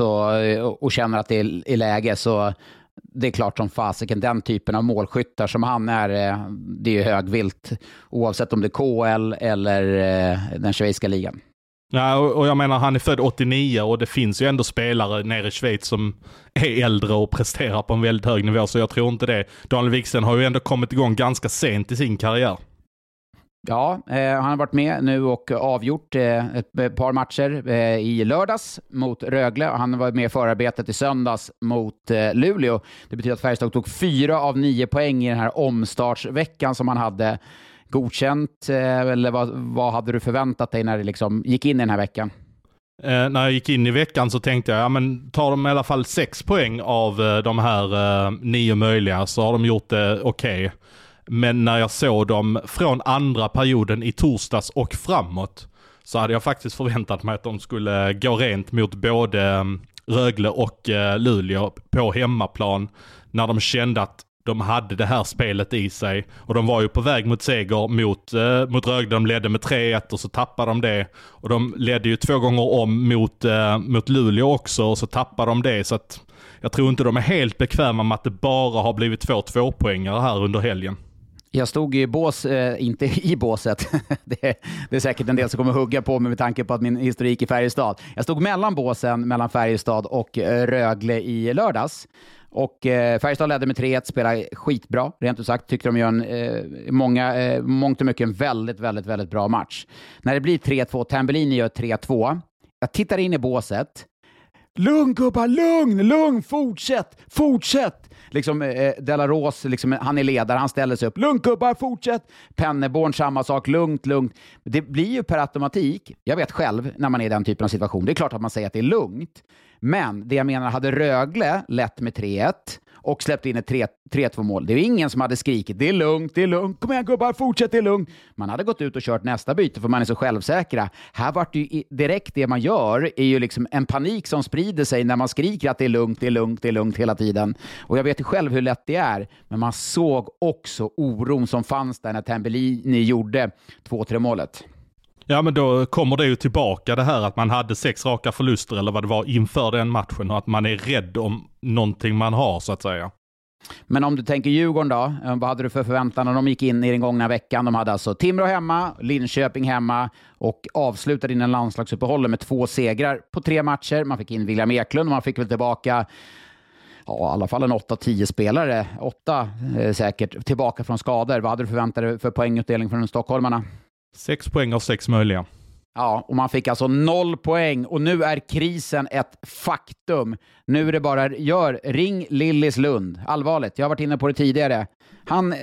och känner att det är läge så det är klart som fasiken. Den typen av målskyttar som han är, det är ju högvilt oavsett om det är KL eller den schweiziska ligan. Ja, och jag menar han är född 89 och det finns ju ändå spelare nere i Schweiz som är äldre och presterar på en väldigt hög nivå så jag tror inte det. Daniel Wiksten har ju ändå kommit igång ganska sent i sin karriär. Ja, han har varit med nu och avgjort ett par matcher i lördags mot Rögle. Han var med i förarbetet i söndags mot Luleå. Det betyder att Färjestad tog 4 av 9 poäng i den här omstartsveckan som han hade godkänt. Eller vad hade du förväntat dig när det liksom gick in i den här veckan? När jag gick in i veckan så tänkte jag, ja men tar de i alla fall 6 poäng av de här 9 möjliga så har de gjort det okej. Men när jag såg dem från andra perioden i torsdags och framåt så hade jag faktiskt förväntat mig att de skulle gå rent mot både Rögle och Luleå på hemmaplan när de kände att de hade det här spelet i sig. Och de var ju på väg mot seger mot Rögle. De ledde med 3-1 och så tappade de det. Och de ledde ju 2 gånger om mot Luleå också och så tappade de det. Så att jag tror inte de är helt bekväma med att det bara har blivit 2 2-poängare här under helgen. Jag stod i bås, inte i båset. Det är säkert en del som kommer hugga på mig med tanke på att min historik i Färjestad. Jag stod mellan båsen, mellan Färjestad och Rögle i lördags. Och Färjestad ledde med 3-1, spelade skitbra. Rent ut sagt tyckte de gör mångt och mycket en väldigt, väldigt, väldigt bra match. När det blir 3-2, Tambellini gör 3-2. Jag tittar in i båset. Lugn gubbar, lugn, fortsätt. Liksom Delaros, liksom, han är ledare, han ställer sig upp. Lugn gubbar, fortsätt. Penneborn, samma sak, lugnt. Det blir ju per automatik, jag vet själv när man är i den typen av situation, det är klart att man säger att det är lugnt. Men det jag menar, hade Rögle lett med 3-1 och släppte in ett 3-2 mål. Det är ingen som hade skrikit det är lugnt, kom igen gubbar, fortsätt, det är lugnt. Man hade gått ut och kört nästa byte för man är så självsäkra. Här var det ju direkt det man gör är ju liksom en panik som sprider sig när man skriker att det är lugnt hela tiden. Och jag vet ju själv hur lätt det är, men man såg också oron som fanns där när Tambellini gjorde 2-3 målet. Ja, men då kommer det ju tillbaka det här att man hade 6 raka förluster eller vad det var inför den matchen och att man är rädd om någonting man har så att säga. Men om du tänker Djurgården då, vad hade du för förväntan när de gick in i den gångna veckan? De hade alltså Timrå hemma, Linköping hemma och avslutade in en landslagsuppehåll med 2 segrar på 3 matcher. Man fick in William Eklund och man fick väl tillbaka i alla fall en 8-10 spelare, 8 säkert, tillbaka från skador. Vad hade du förväntat dig för poängutdelning från stockholmarna? 6 poäng av 6 möjliga. Ja, och man fick alltså 0 poäng och nu är krisen ett faktum. Nu är det bara, ring Lillis Lund. Allvarligt, jag har varit inne på det tidigare. Han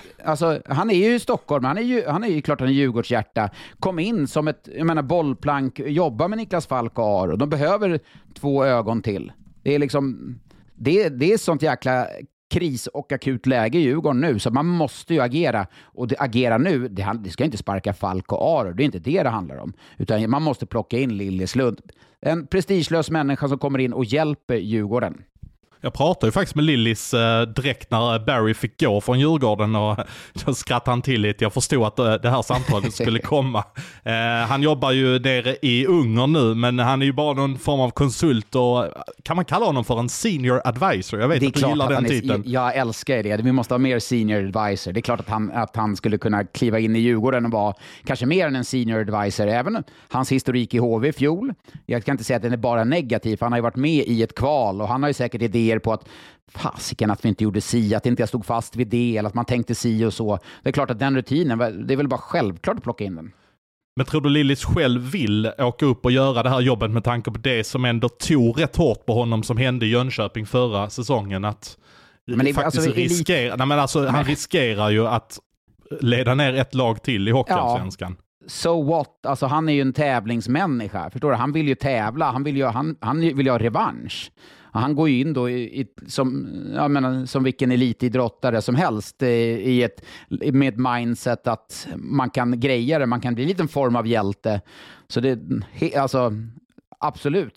är ju i Stockholm, han är ju klart han är Djurgårdshjärta. Kom in som ett, bollplank, jobba med Niklas Falk och Aro. De behöver 2 ögon till. Det är liksom, det är sånt jäkla kris och akut läge i Djurgården nu, så man måste ju agera, och agera nu, det ska inte sparka Falk och Aro, det är inte det handlar om, utan man måste plocka in Lillis Lund, en prestigelös människa som kommer in och hjälper Djurgården. Jag pratade ju faktiskt med Lillis direkt när Barry fick gå från Djurgården och då skrattade han till lite. Jag förstod att det här samtalet skulle komma. Han jobbar ju nere i Ungern nu, men han är ju bara någon form av konsult och kan man kalla honom för en senior advisor? Jag vet att du gillar den titeln. Jag älskar det. Vi måste ha mer senior advisor. Det är klart att han skulle kunna kliva in i Djurgården och vara kanske mer än en senior advisor. Även hans historik i HV i fjol. Jag kan inte säga att den är bara negativ. Han har ju varit med i ett kval och han har ju säkert idéer på att fasiken att vi inte gjorde si, att inte jag stod fast vid det eller att man tänkte si och så. Det är klart att den rutinen, det är väl bara självklart att plocka in den. Men tror du Lillis själv vill åka upp och göra det här jobbet med tanke på det som ändå tog rätt hårt på honom som hände i Jönköping förra säsongen? Att men det, faktiskt han riskerar ju att leda ner ett lag till i Hockeyallsvenskan. Ja. So what? Alltså han är ju en tävlingsmänniska, förstår du? Han vill ju tävla, han vill ju ha revansch. Han går ju in då som vilken elitidrottare som helst med mindset att man kan greja det, man kan bli en liten form av hjälte. Så det, alltså absolut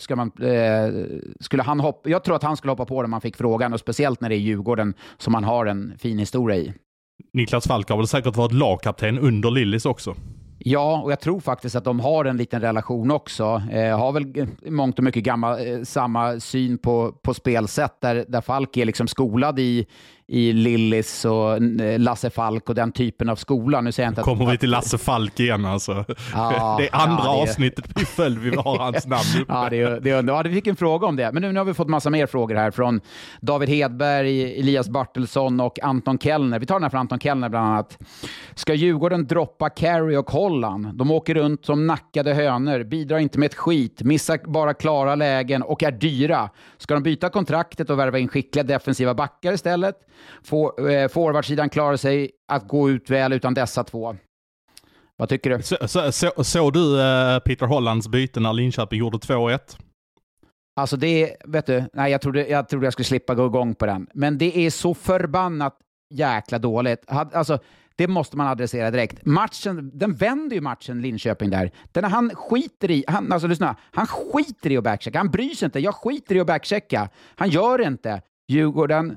skulle han hoppa. Jag tror att han skulle hoppa på det om man fick frågan, och speciellt när det är Djurgården som han har en fin historia i. Niklas Falk har väl säkert varit lagkapten under Lillis också. Ja, och jag tror faktiskt att de har en liten relation också. Har väl mångt och mycket samma syn på spelsätt där Falk är liksom skolad i Lillis och Lasse Falk och den typen av skola. Nu säger jag inte att kommer vi till Lasse Falk igen alltså. Ja, det är andra avsnittet i följd vi har hans namn uppe. Ja, det är ja, vi fick en fråga om det. Men nu har vi fått massa mer frågor här från David Hedberg, Elias Bartelsson och Anton Kellner. Vi tar den här för Anton Kellner bland annat. Ska Djurgården droppa Carey och Holland? De åker runt som nackade hönor, bidrar inte med ett skit, missar bara klara lägen och är dyra. Ska de byta kontraktet och värva in skickliga defensiva backar istället? Forwardsidan klarar sig att gå ut väl utan dessa 2. Vad tycker du? Så du Peter Hollands byte när Linköping gjorde 2-1? Alltså det, vet du, nej, jag trodde jag skulle slippa gå igång på den. Men det är så förbannat jäkla dåligt. Alltså, det måste man adressera direkt. Den vänder ju matchen Linköping där. Han skiter i, han skiter i att backchecka. Han bryr sig inte. Jag skiter i att backchecka. Han gör det inte. Djurgården,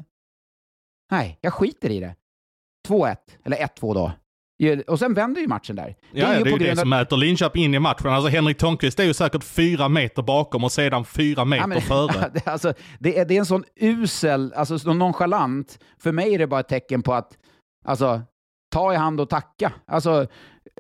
nej, jag skiter i det. 2-1, eller 1-2 då. Och sen vänder ju matchen där. Det är ju det som mäter Linköping in i matchen. Alltså Henrik Törnqvist är ju säkert 4 meter bakom och sedan 4 meter före. Alltså, det är en sån usel, alltså så nonchalant. För mig är det bara ett tecken på att alltså, ta i hand och tacka. Alltså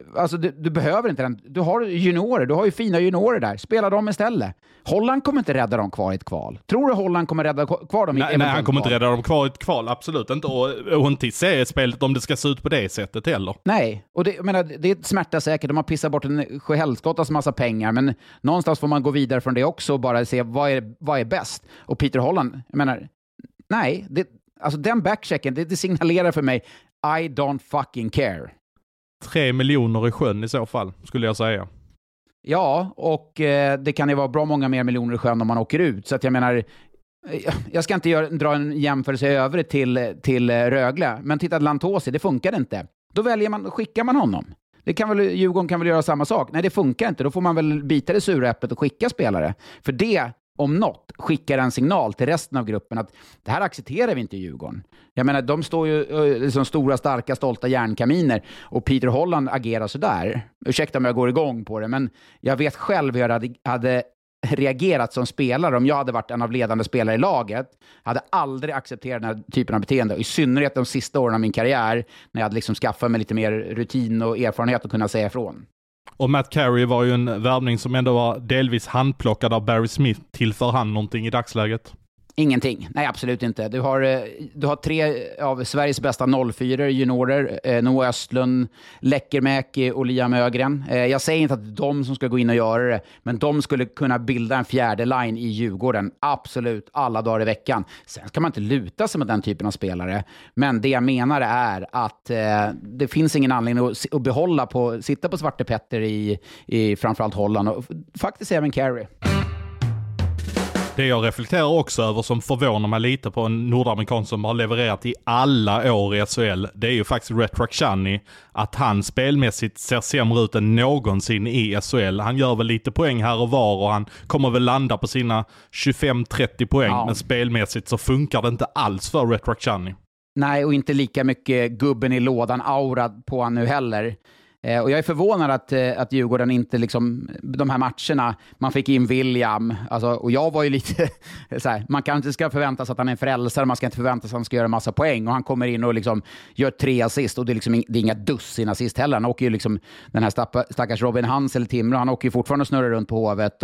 du behöver inte den. Du har juniorer, du har ju fina juniorer där. Spela dem istället. Holland kommer inte rädda dem kvar i ett kval. Tror du Holland kommer rädda kvar dem i ett kval? Nej, han kommer inte rädda dem kvar i ett kval, absolut inte. Och inte i seriespelet om det ska se ut på det sättet heller. Nej, och det smärtar säkert. De har pissat bort en sjöhelskottas massa pengar, men någonstans får man gå vidare från det också och bara se vad är bäst. Och Peter Holland, jag menar, nej, alltså den backchecken, det signalerar för mig I don't fucking care. 3 miljoner i sjön i så fall, skulle jag säga. Ja, och det kan ju vara bra många mer miljoner i sjön om man åker ut. Så att jag menar, jag ska inte dra en jämförelse över till Rögle, men titta Lantosi, det funkar inte. Då skickar man honom. Djurgården kan väl göra samma sak. Nej, det funkar inte. Då får man väl bita det sura äpplet och skicka spelare. För det, om något, skickar en signal till resten av gruppen att det här accepterar vi inte i Djurgården. Jag menar, de står ju som stora, starka, stolta järnkaminer och Peter Holland agerar sådär. Ursäkta om jag går igång på det, men jag vet själv hur jag hade reagerat som spelare om jag hade varit en av ledande spelare i laget. Hade aldrig accepterat den här typen av beteende. I synnerhet de sista åren av min karriär när jag hade liksom skaffat mig lite mer rutin och erfarenhet att kunna säga ifrån. Och Matt Carey var ju en värvning som ändå var delvis handplockad av Barry Smith. Tillför han någonting i dagsläget? Ingenting. Nej, absolut inte. Du har 3 av Sveriges bästa 04 juniorer. Noah Östlund, Läckermäki och Liam Ögren. Jag säger inte att de som ska gå in och göra det, men de skulle kunna bilda en fjärde line i Djurgården. Absolut, alla dagar i veckan. Sen ska man inte luta sig med den typen av spelare. Men det jag menar är att det finns ingen anledning att sitta på Svarte Petter i framförallt Holland och faktiskt även Carey. Det jag reflekterar också över som förvånar mig lite på en nordamerikan som har levererat i alla år i SHL, det är ju faktiskt Rhett Rakhshani, att han spelmässigt ser sämre ut än någonsin i SHL. Han gör väl lite poäng här och var och han kommer väl landa på sina 25-30 poäng, men spelmässigt så funkar det inte alls för Rhett Rakhshani. Nej, och inte lika mycket gubben i lådan aura på han nu heller. Och jag är förvånad att Djurgården inte liksom, de här matcherna, man fick in William, alltså, och jag var ju lite så här, man kan inte ska förvänta sig att han är en frälsare, man ska inte förvänta sig att han ska göra en massa poäng, och han kommer in och liksom gör 3 assist, och det är liksom det är inga dussin assist heller. Han åker ju liksom, den här stackars Robin Hansel Timrå, han åker ju fortfarande och snurrar runt på Hovet,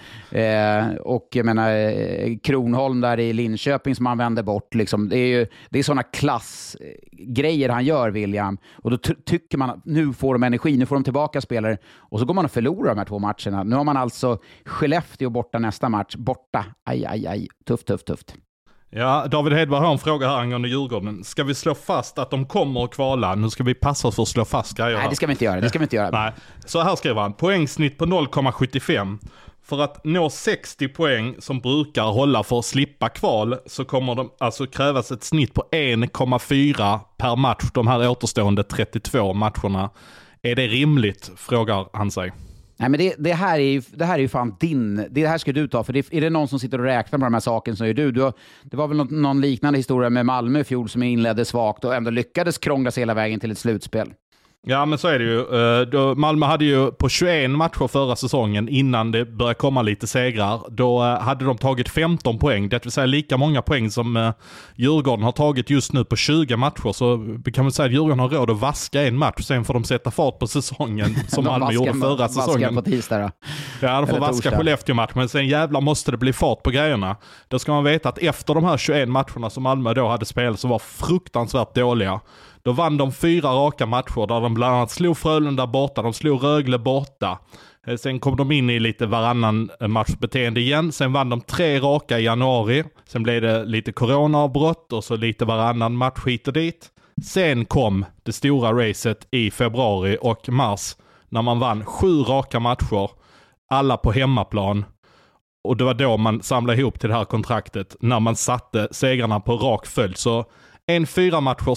och jag menar Kronholm där i Linköping som han vänder bort liksom. Det är sådana klassgrejer han gör, William, och då tycker man att nu får de energi, nu får de tillbaka spelare, och så går man och förlorar de här 2 matcherna. Nu har man alltså Skellefteå borta nästa match, borta. Aj. Tufft. Ja, David Hedberg har en fråga här angående Djurgården. Ska vi slå fast att de kommer att kvala? Nu ska vi passa oss för att slå fast grejer. Nej, det ska vi inte göra. Nej. Så här skriver han. Poängsnitt på 0,75. För att nå 60 poäng som brukar hålla för att slippa kval så kommer de alltså krävas ett snitt på 1,4 per match de här återstående 32 matcherna. Är det rimligt, frågar han sig. Nej, men det här är ju fan det här ska du ta, för är det någon som sitter och räknar på de här sakerna så är du. Det var väl någon liknande historia med Malmö i fjol som inledde svagt och ändå lyckades krångla sig hela vägen till ett slutspel. Ja, men så är det ju. Malmö hade ju på 21 matcher förra säsongen, innan det började komma lite segrar, då hade de tagit 15 poäng. Det vill säga lika många poäng som Djurgården har tagit just nu på 20 matcher. Så vi kan väl säga att Djurgården har råd att vaska en match, sen får de sätta fart på säsongen som Malmö gjorde förra säsongen. På tisdag då. Ja, de får vaska Skellefteå-match, men sen jävlar måste det bli fart på grejerna. Då ska man veta att efter de här 21 matcherna som Malmö då hade spelat, som var fruktansvärt dåliga, då vann de 4 raka matcher där de bland annat slog Frölunda borta, de slog Rögle borta. Sen kom de in i lite varannan matchbeteende igen. Sen vann de 3 raka i januari. Sen blev det lite coronaavbrott och så lite varannan match hit och dit. Sen kom det stora racet i februari och mars när man vann 7 raka matcher, alla på hemmaplan. Och det var då man samlade ihop till det här kontraktet, när man satte segrarna på rak följd. Så 4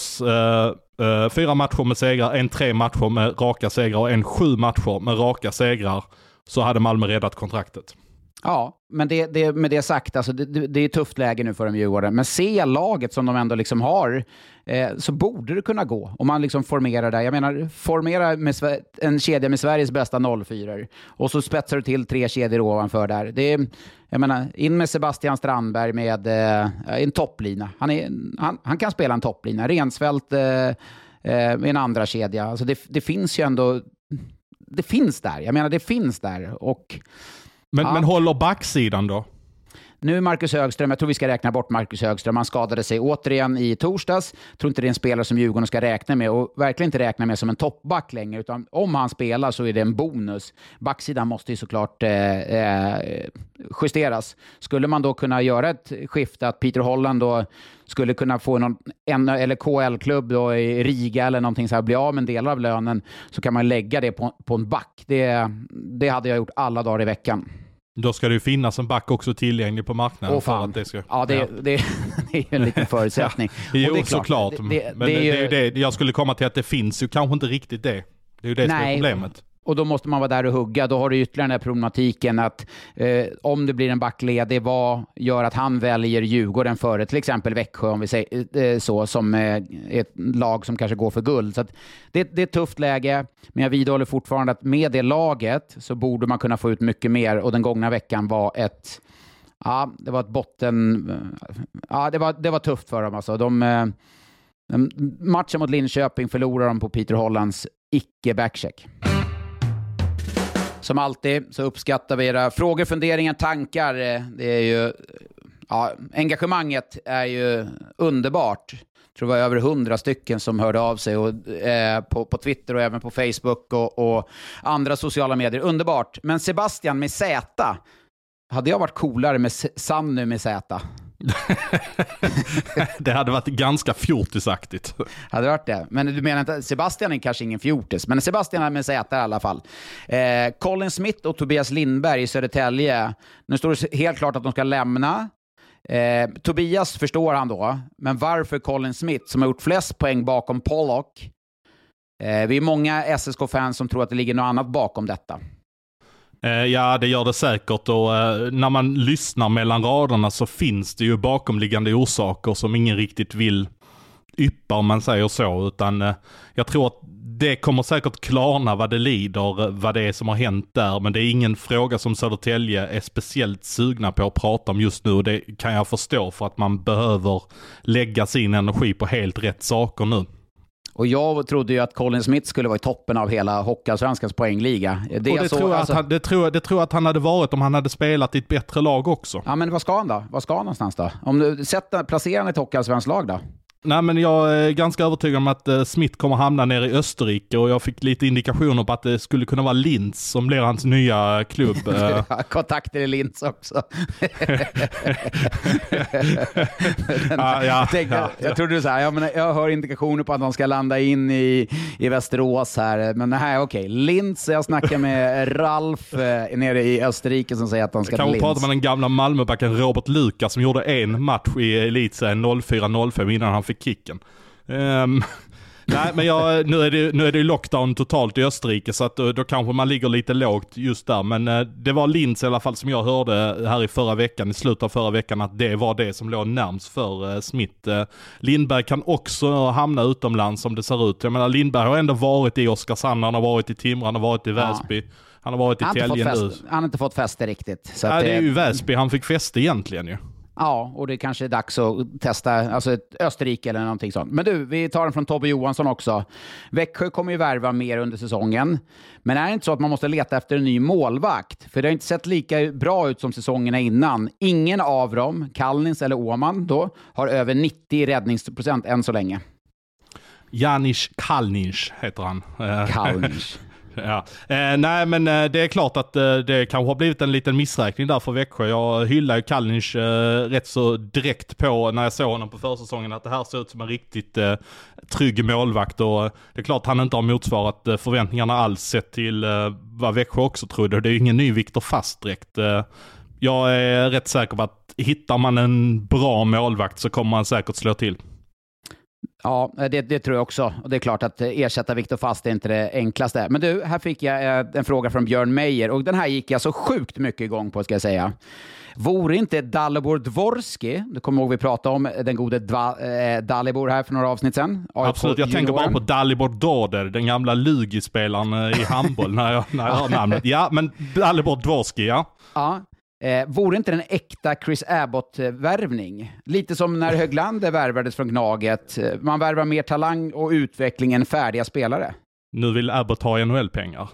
matcher med segrar, 3 matcher med raka segrar och 7 matcher med raka segrar, så hade Malmö räddat kontraktet. Ja, men med det sagt, alltså det är tufft läge nu för de Djurgården. Men se laget som de ändå liksom har, så borde det kunna gå. Om man liksom formerar där. Jag menar, formera med en kedja med Sveriges bästa 04 och så spetsar du till 3 kedjor ovanför där. Det är, jag menar, in med Sebastian Strandberg med en topplina. Han kan spela en topplina. Rensfeldt med en andra kedja. Alltså det finns ju ändå, det finns där. Jag menar, det finns där. Och men håller backsidan då? Nu Marcus Högström, jag tror vi ska räkna bort Marcus Högström. Han skadade sig återigen i torsdags. Jag tror inte det är en spelare som Djurgården ska räkna med, och verkligen inte räkna med som en toppback längre, utan om han spelar så är det en bonus. Backsidan måste ju såklart justeras. Skulle man då kunna göra ett skifte att Peter Holland då skulle kunna få eller KL-klubb då i Riga eller någonting så här, bli av med en del av lönen, så kan man lägga det på en back. Det hade jag gjort alla dagar i veckan. Då ska det ju finnas en back också tillgänglig på marknaden. För att det ska... Ja, det är en liten förutsättning. Jo, det är såklart. Men det är ju det. Jag skulle komma till att det finns ju kanske inte riktigt det. Det är ju det som är problemet. Och då måste man vara där och hugga. Då har du ytterligare den här problematiken att om det blir en backledig, vad gör att han väljer Djurgården före till exempel Växjö, om vi säger så, som ett lag som kanske går för guld. Så att det är ett tufft läge, men jag vidhåller fortfarande att med det laget så borde man kunna få ut mycket mer, och den gångna veckan var det var ett botten. Ja, det var tufft för dem alltså. Matchen mot Linköping förlorar de på Peter Hollands icke-backcheck. Som alltid så uppskattar vi era frågor, funderingar, tankar. Det är ju, engagemanget är ju underbart. Jag tror det var över 100 stycken som hörde av sig och, på Twitter och även på Facebook och andra sociala medier. Underbart. Men Sebastian med Z, hade jag varit coolare med Sannu med Z? Det hade varit ganska fjortisaktigt. Hade det varit det? Men du menar inte, Sebastian är kanske ingen fjortis, men Sebastian är med Z i alla fall. Colin Smith och Tobias Lindberg i Södertälje. Nu står det helt klart att de ska lämna. Tobias förstår han då, men varför Colin Smith som har gjort flest poäng bakom Pollock? Vi är många SSK-fans som tror att det ligger något annat bakom detta. Ja, det gör det säkert, och när man lyssnar mellan raderna så finns det ju bakomliggande orsaker som ingen riktigt vill yppa, om man säger så, utan jag tror att det kommer säkert klarna vad det lider, vad det är som har hänt där, men det är ingen fråga som Södertälje är speciellt sugna på att prata om just nu, och det kan jag förstå, för att man behöver lägga sin energi på helt rätt saker nu. Och jag trodde ju att Colin Smith skulle vara i toppen av hela Hockeyallsvenskans poängliga. Det tror jag att han hade varit om han hade spelat i ett bättre lag också. Ja, men vad ska han då? Vad ska han någonstans då? Om du placerar han i ett Hockeyallsvenskt lag då? Nej, men jag är ganska övertygad om att Smith kommer hamna nere i Österrike, och jag fick lite indikationer på att det skulle kunna vara Linz som blir hans nya klubb. Kontakter i Linz också. Jag trodde du sa, jag hör indikationer på att de ska landa in i Västerås här, men nej, okej. Linz, jag snackar med Ralf nere i Österrike som säger att de ska till Linz. Kan vi prata med den gamla Malmöbacken Robert Lukas som gjorde en match i Elitserien 04-05 innan han fick kicken. Nej, men nu är det lockdown totalt i Österrike, så att då kanske man ligger lite lågt just där, men det var Linz i alla fall som jag hörde här i slutet av förra veckan, att det var det som låg närmst för Smith. Lindberg kan också hamna utomlands som det ser ut. Jag menar, Lindberg har ändå varit i Oskarshamn, han har varit i Timrå, han har varit i Väsby. Han har varit i Tälje nu. Han har inte fått fäste riktigt. Så det är ju Väsby han fick fäste egentligen ju. Ja, och det kanske är dags att testa alltså ett Österrike eller någonting sånt. Men du, vi tar den från Tobbe Johansson också. Växjö kommer ju värva mer under säsongen. Men är det inte så att man måste leta efter en ny målvakt? För det har inte sett lika bra ut som säsongerna innan. Ingen av dem, Kalnins eller Åman då, har över 90 räddningsprocent än så länge. Janis Kalnins heter han. Kalnins. Ja. Nej, men det är klart att det kanske har blivit en liten missräkning där för Växjö. Jag hyllar ju Kalnins rätt så direkt på när jag såg honom på försäsongen, att det här ser ut som en riktigt trygg målvakt, och det är klart att han inte har motsvarat förväntningarna alls sett till vad Växjö också trodde. Det är ju ingen ny Viktor Fast direkt. Jag är rätt säker på att hittar man en bra målvakt så kommer man säkert slå till. Ja, det tror jag också. Och det är klart att ersätta Viktor Fast är inte det enklaste. Men du, här fick jag en fråga från Björn Meijer, och den här gick jag så sjukt mycket igång på, ska jag säga. Vore inte Dalibor Dvorski, du kommer ihåg vi pratade om den gode Dalibor här för några avsnitt sedan. Absolut, jag tänker bara på Dalibor Doder, den gamla Lugi-spelaren i handboll när jag hör namnet. Ja, men Dalibor Dvorski, ja. Ja. Vore inte en äkta Chris Abbott-värvning? Lite som när Höglander värvades från Gnaget. Man värvar mer talang och utveckling än färdiga spelare. Nu vill Abbott ha NHL-pengar.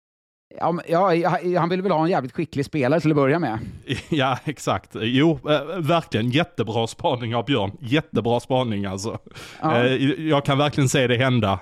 Ja, han vill väl ha en jävligt skicklig spelare till att börja med. Ja, exakt. Jo, verkligen. Jättebra spaning av Björn. Jättebra spaning alltså. Ja. Jag kan verkligen se det hända.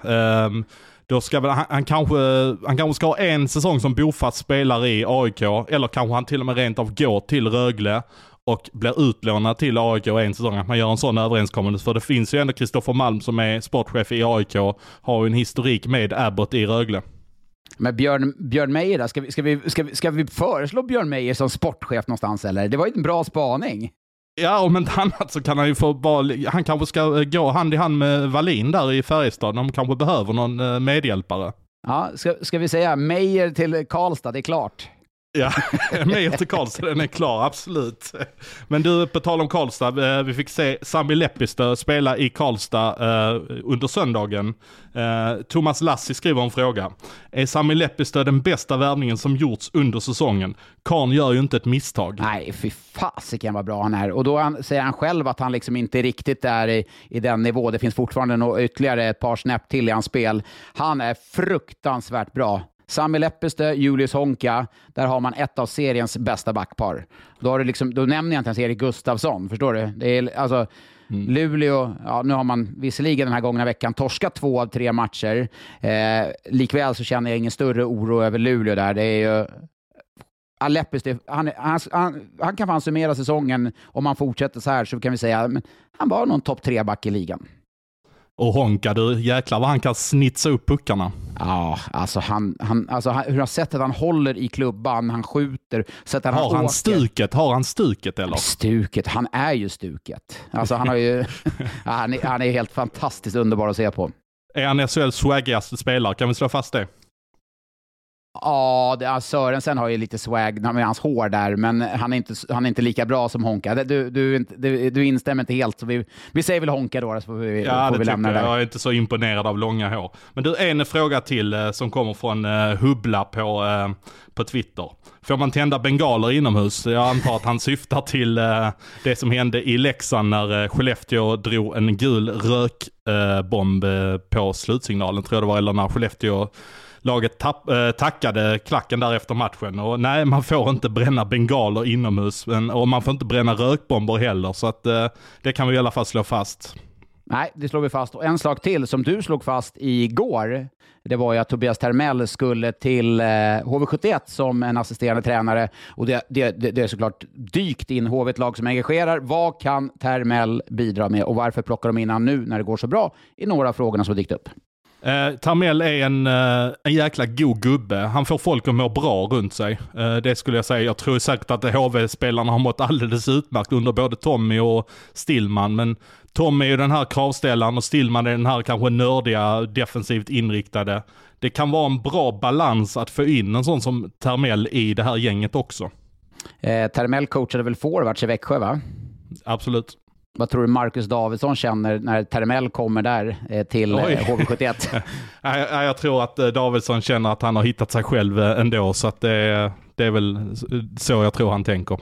Då ska väl, han kanske ska ha en säsong som bofast spelare i AIK, eller kanske han till och med rent av går till Rögle och blir utlånad till AIK en säsong, att man gör en sån överenskommelse. För det finns ju ändå Kristoffer Malm som är sportchef i AIK, har ju en historik med Abbott i Rögle. Men Björn Meijer då? Ska vi föreslå Björn Meijer som sportchef någonstans eller? Det var ju en bra spaning. Ja, om inte annat så kan han ju han kanske ska gå hand i hand med Wallin där i Färjestad. De kanske behöver någon medhjälpare. Ja, ska vi säga Meijer till Karlstad, det är klart. Ja, Meijer till Karlstad, den är klar, absolut. Men du, på tal om Karlstad, vi fick se Sami Lepistö spela i Karlstad under söndagen. Thomas Lassi skriver en fråga. Är Sami Lepistö den bästa värvningen som gjorts under säsongen? Karn gör ju inte ett misstag. Nej, fy fasiken vad bra han är. Och då säger han själv att han liksom inte riktigt är i den nivå. Det finns fortfarande ytterligare ett par snäpp till i hans spel. Han är fruktansvärt bra. Sami Lepistö, Julius Honka, där har man ett av seriens bästa backpar. Då nämner jag inte ens Erik Gustafsson, förstår du? Det är alltså Luleå, ja, nu har man visserligen den här gångna veckan torskat 2 av 3 matcher. Likväl så känner jag ingen större oro över Luleå där. Det är ju Lepistö, han kan fan summera säsongen om man fortsätter så här, så kan vi säga men han var någon topp 3-back i ligan. Och Honka, du jäklar vad han kan snitsa upp puckarna. Ja, alltså hur har sett att han håller i klubban, han skjuter, Har han stuket eller? Stuket, han är ju stuket. Alltså han har ju han är helt fantastiskt underbar att se på. Är han SHLs swaggigaste spelare, kan vi slå fast det? Ja, Sörensen har ju lite swag med hans hår där, men han är inte lika bra som Honka. Du instämmer inte helt, så vi säger väl Honka då, så får vi lämna det där. Jag är inte så imponerad av långa hår. Men du, en fråga till som kommer från Hubbla på Twitter. Får man tända bengaler inomhus? Jag antar att han syftar till det som hände i Leksand när Skellefteå drog en gul rökbomb på slutsignalen, tror jag det var, eller när Skellefteå laget tackade klacken där efter matchen. Och nej, man får inte bränna bengaler inomhus, och man får inte bränna rökbomber heller, så att det kan vi i alla fall slå fast. Nej, det slår vi fast. Och en slag till som du slog fast igår, det var ju att Tobias Termell skulle till HV71 som en assisterande tränare, och det är såklart dykt in HV-lag som engagerar. Vad kan Termell bidra med, och varför plockar de in han nu när det går så bra i några av frågorna som dykt upp? Termell är en jäkla god gubbe. Han får folk att må bra runt sig. Det skulle jag säga. Jag tror säkert att HV-spelarna har mått alldeles utmärkt under både Tommy och Stillman. Men Tommy är ju den här kravställaren och Stillman är den här kanske nördiga, defensivt inriktade. Det kan vara en bra balans att få in en sån som Termell i det här gänget också. Termell coachade väl forwards i Växjö, va? Absolut. Vad tror du Marcus Davidsson känner när Termell kommer där till HV71? Jag tror att Davidsson känner att han har hittat sig själv ändå, så att det är väl så jag tror han tänker.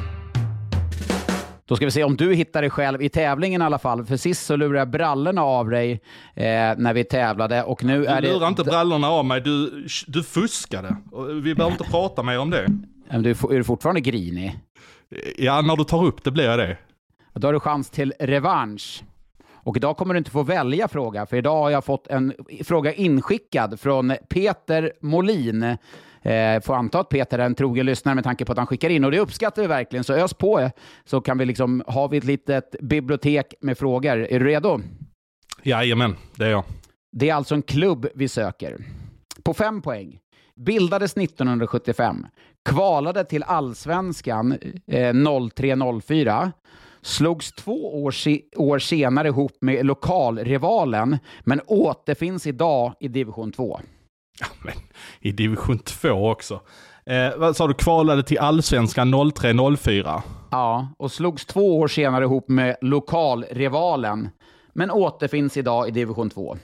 Då ska vi se om du hittar dig själv i tävlingen i alla fall. För sist så lurade jag brallorna av dig när vi tävlade. Och nu är du lurar inte brallorna av mig, du fuskade. Vi behöver inte prata mer om det. Men är du fortfarande grinig? Ja, när du tar upp det blir jag det. Då har du chans till revansch. Och idag kommer du inte få välja fråga. För idag har jag fått en fråga inskickad från Peter Molin. Får anta att Peter är en trogen lyssnare med tanke på att han skickar in. Och det uppskattar vi verkligen. Så ös på, så kan vi ha vi ett litet bibliotek med frågor. Är du redo? Jajamän, det är jag. Det är alltså en klubb vi söker. På 5 poäng. Bildades 1975. Kvalade till Allsvenskan 03-04. Slogs 2 år senare ihop med lokalrivalen, men återfinns idag i division 2. Ja, men i division 2 också. Vad sa du, kvalade till Allsvenskan 03-04? Ja, och slogs 2 år senare ihop med lokalrivalen, men återfinns idag i division 2.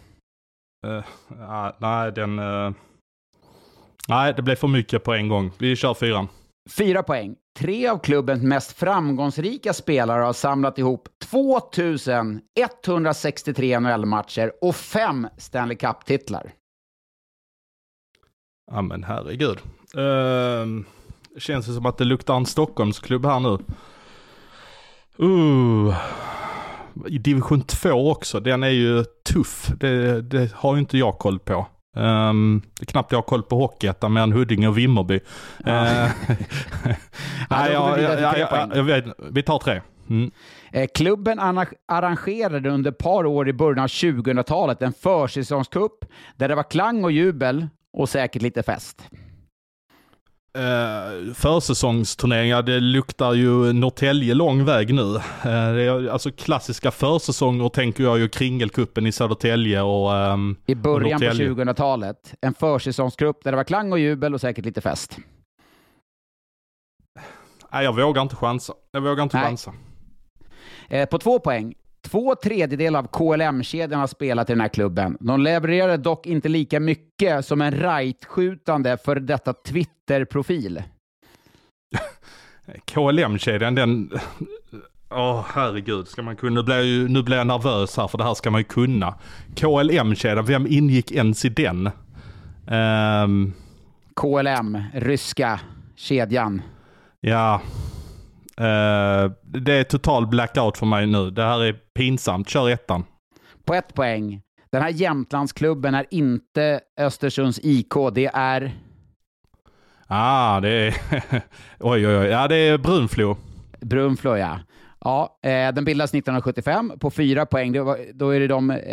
Nej, det blev för mycket på en gång. Vi kör 4. 4 poäng. 3 av klubbens mest framgångsrika spelare har samlat ihop 2163 NHL-matcher och 5 Stanley Cup-titlar. Ja, men herregud. Känns det som att det luktar en Stockholmsklubb här nu. I division 2 också. Den är ju tuff. Det har ju inte jag koll på. Det är knappt jag har koll på Hockeyettan med en Huddinge och Vimmerby. Jag vet, vi tar 3. Klubben arrangerade under ett par år i början av 2000-talet en försäsongscup där det var klang och jubel och säkert lite fest. Försäsongsturneringar, det luktar ju Norrtälje lång väg nu. Det är alltså klassiska försäsonger, tänker jag ju Kringelkuppen i Södertälje och i början på Norrtälje. 2000-talet. En försäsongsgrupp där det var klang och jubel och säkert lite fest. Nej, jag vågar inte chansa. chansa. På 2 poäng. 2/3 av KLM-kedjan har spelat i den här klubben. De levererade dock inte lika mycket som en right-skjutande för detta Twitter-profil. KLM-kedjan, den... herregud, ska man kunna... Nu blir jag nervös här, för det här ska man ju kunna. KLM-kedjan, vem ingick ens i den? KLM, ryska kedjan. Ja... det är total blackout för mig nu. Det här är pinsamt. Kör 1. På 1 poäng. Den här Jämtlandsklubben är inte Östersunds IK. Det är... det är... oj. Ja, det är Brunflo. Brunflo, ja. Ja, den bildas 1975 på 4 poäng. Då är det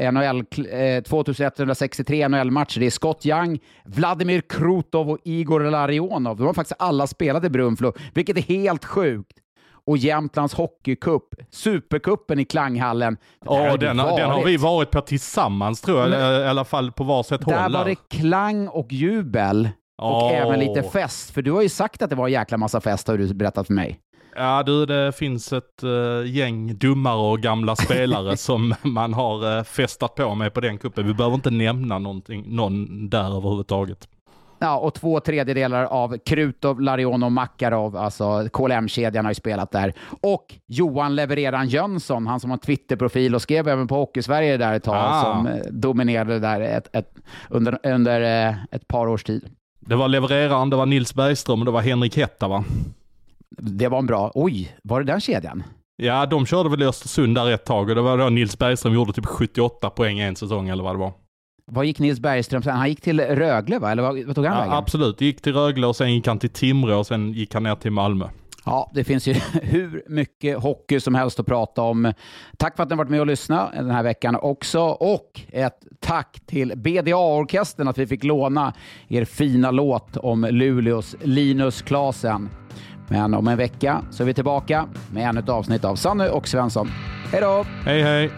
de 2163 NHL-matcher. Det är Scott Young, Vladimir Krutov och Igor Larionov. De har faktiskt alla spelat i Brunflo, vilket är helt sjukt. Och Jämtlands hockeycup, Supercupen i Klanghallen. Den har vi varit på tillsammans, tror jag. I alla fall på varsitt håll. Där var det klang och jubel. Och även lite fest. För du har ju sagt att det var en jäkla massa fest, har du berättat för mig. Ja du, det finns ett gäng dummare och gamla spelare som man har festat på med på den kuppen. Vi behöver inte nämna någon där överhuvudtaget. Ja, och 2/3 av Krutov, Larionov och Makarov, alltså KLM-kedjan, har ju spelat där. Och Johan Levereran Jönsson, han som har Twitter-profil och skrev även på Hockeysverige där ett tag, som dominerade där under ett par års tid. Det var Levereran, det var Nils Bergström och det var Henrik Hetta, va? Det var en bra... Oj, var det den kedjan? Ja, de körde väl i Östersund där ett tag och det var då Nils Bergström gjorde typ 78 poäng en säsong eller vad det var. Vad gick Nils Bergström sen? Han gick till Rögle, va? Eller vad tog han vägen? Absolut, gick till Rögle och sen gick han till Timrå och sen gick han ner till Malmö. Ja, det finns ju hur mycket hockey som helst att prata om. Tack för att ni har varit med och lyssnat den här veckan också. Och ett tack till BDA-orkestern att vi fick låna er fina låt om Luleås Linus Klasen. Men om en vecka så är vi tillbaka med ännu ett avsnitt av Sanne och Svensson. Hej då! Hej hej!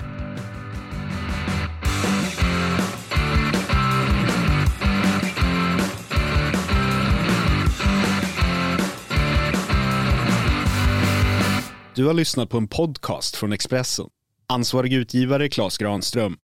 Du har lyssnat på en podcast från Expressen. Ansvarig utgivare Claes Granström.